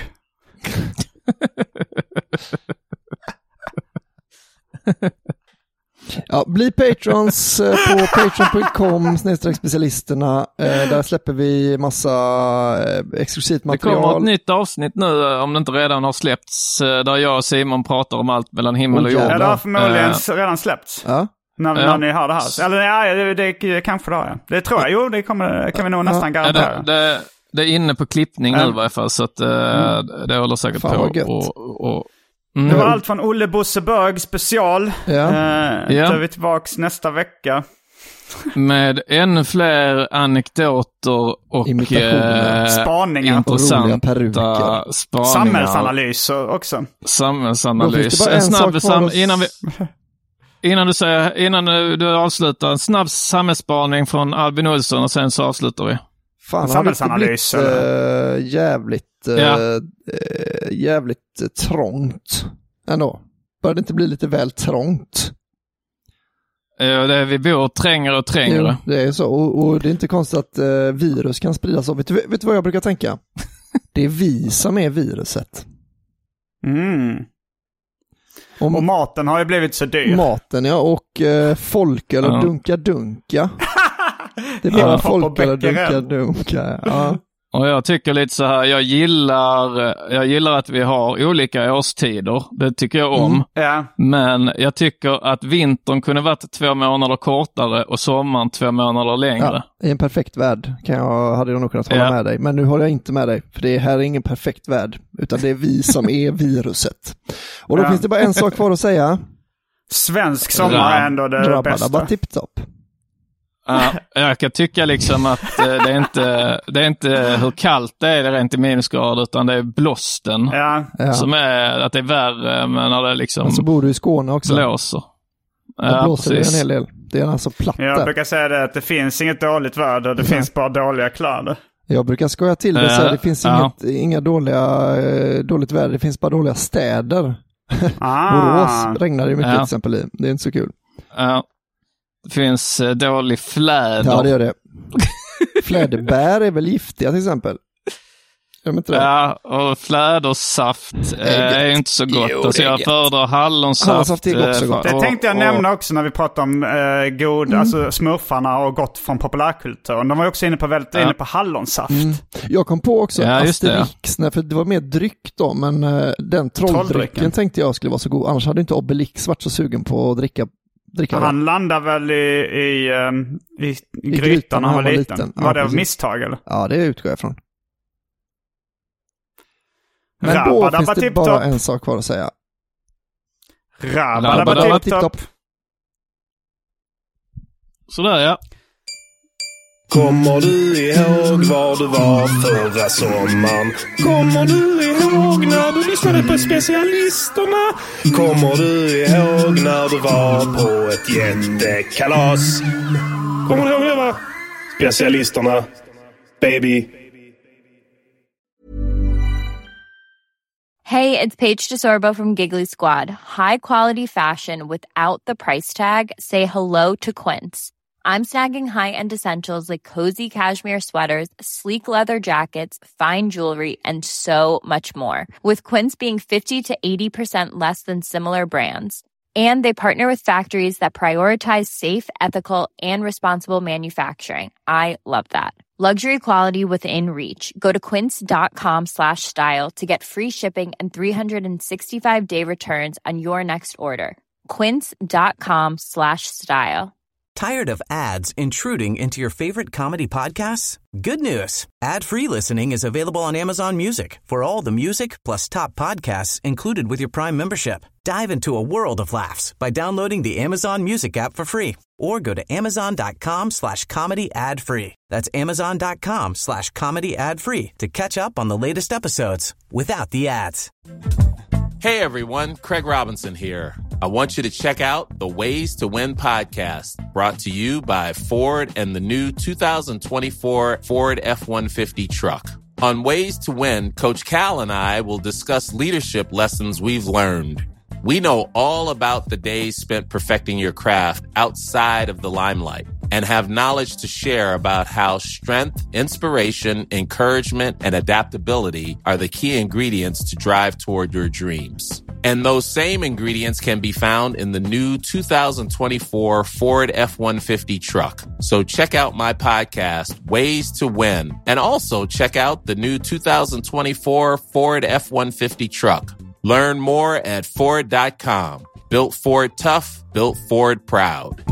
Ja, bli patrons på patreon punkt com snedstreck specialisterna. Där släpper vi massa exklusivt material. Det kommer ett nytt avsnitt nu, om det inte redan har släppts, där jag och Simon pratar om allt mellan himmel och jord. Ja, det har förmodligen uh, redan släppts. Ja. När, när ja. ni har det här. Eller ja, det, det, det kanske det har jag. Det tror jag. Jo, det kommer, kan vi nog nästan ja. garantera. Ja, det, det, det är inne på klippning nu i varje fall, så att uh, mm. det håller säkert Fan, på. Och, och, Mm. Det var allt från Olle Bosse Bög special. Ja. Eh, ja. Då är vi tillbaks nästa vecka. Med ännu fler anekdoter och imitationer, eh, spaningar, intressanta spaningar. Samhällsanalyser också. Samhällsanalys. En snabb sam- innan, vi, innan du säger, innan du, du avslutar, en snabb samhällsspaning från Albin Olsson och sen så avslutar vi. Fan, samhällsanalys. Har det blivit, äh, jävligt ja. äh, jävligt trångt ändå. Bör det inte bli lite väl trångt? Ja, det är, vi bor trängre och trängre. Jo, det är så. Och, och det är inte konstigt att äh, virus kan spridas. Vet du, vet du vad jag brukar tänka? Det är vi som är viruset. Mm. Och, och maten har ju blivit så dyr. Maten, ja. Och äh, folk eller ja. dunka dunka. Det är bara ja, folk eller dunka dunka. Ja. Och jag tycker lite så här, jag gillar, jag gillar att vi har olika årstider. Det tycker jag om. Mm, ja. Men jag tycker att vintern kunde varit två månader kortare och sommaren två månader längre. Ja, i en perfekt värld kan jag, hade jag nog kunnat hålla ja. med dig. Men nu håller jag inte med dig. För det här är ingen perfekt värld. Utan det är vi som är viruset. Och då ja. finns det bara en sak kvar att säga. Svensk sommar är ändå det Drabba, bästa. Bara tipptopp. Ja, jag kan tycka liksom att eh, det är inte det är inte hur kallt det är, det är rent i minusgrader, utan det är blåsten ja. som är att det är värre, men när det liksom men så bor du i Skåne också. Blåser. Det ja, blåser precis. En hel del. Det är alltså platt. Jag brukar säga det att det finns inget dåligt väder, det ja. finns bara dåliga kläder. Jag brukar skoja till det så det finns ja. inget, inga dåliga dåligt väder, det finns bara dåliga städer. Ah. Borås regnar det mycket ja. till exempel i. Det är inte så kul. Ja. Det finns eh, dålig fläder. Ja, det gör det. Fläderbär är väl giftiga till exempel. Jag inte det. Ja, och flädersaft eh, är inte så gott. Jo, alltså jag föredrar hallonsaft. Hallonsaft är också gott. Det tänkte jag och, nämna också när vi pratade om eh, god, mm. alltså smurfarna och gott från populärkulturen. De var ju också inne på, väldigt, ja. inne på hallonsaft. Mm. Jag kom på också ja, Asterix, nej, för det var mer dryck då, men eh, den trolldrycken tänkte jag skulle vara så god. Annars hade inte Obelix varit så sugen på att dricka. Han landade väl i, i, i, i grytan när han var liten. liten. Ja, var det av misstag eller? Ja, det utgår jag från. Men Rabba, då finns det bara top. en sak kvar att säga. Rabba, Rabba, tipp-topp. Sådär ja. Kommer du ihåg var du var förra sommaren? Kommer du ihåg när du lyssnade på specialisterna? Kommer du ihåg när du var på ett jättekalas? Kommer du ihåg det va? Specialisterna, baby. Hey, it's Paige DeSorbo from Giggly Squad. High quality fashion without the price tag. Say hello to Quince. I'm snagging high-end essentials like cozy cashmere sweaters, sleek leather jackets, fine jewelry, and so much more. With Quince being fifty to eighty percent less than similar brands. And they partner with factories that prioritize safe, ethical, and responsible manufacturing. I love that. Luxury quality within reach. Go to quince.com slash style to get free shipping and three sixty-five day returns on your next order. Quince.com slash style. Tired of ads intruding into your favorite comedy podcasts? Good news. Ad-free listening is available on Amazon Music for all the music plus top podcasts included with your Prime membership. Dive into a world of laughs by downloading the Amazon Music app for free or go to amazon.com slash comedy ad free. That's amazon.com slash comedy ad free to catch up on the latest episodes without the ads. Hey everyone, Craig Robinson here. I want you to check out the Ways to Win podcast, brought to you by Ford and the new two thousand twenty-four Ford F one fifty truck. On Ways to Win, Coach Cal and I will discuss leadership lessons we've learned. We know all about the days spent perfecting your craft outside of the limelight and have knowledge to share about how strength, inspiration, encouragement, and adaptability are the key ingredients to drive toward your dreams. And those same ingredients can be found in the new two thousand twenty-four Ford F one fifty truck. So check out my podcast, Ways to Win, and also check out the new two thousand twenty-four Ford F one fifty truck. Learn more at Ford dot com. Built Ford tough, built Ford proud.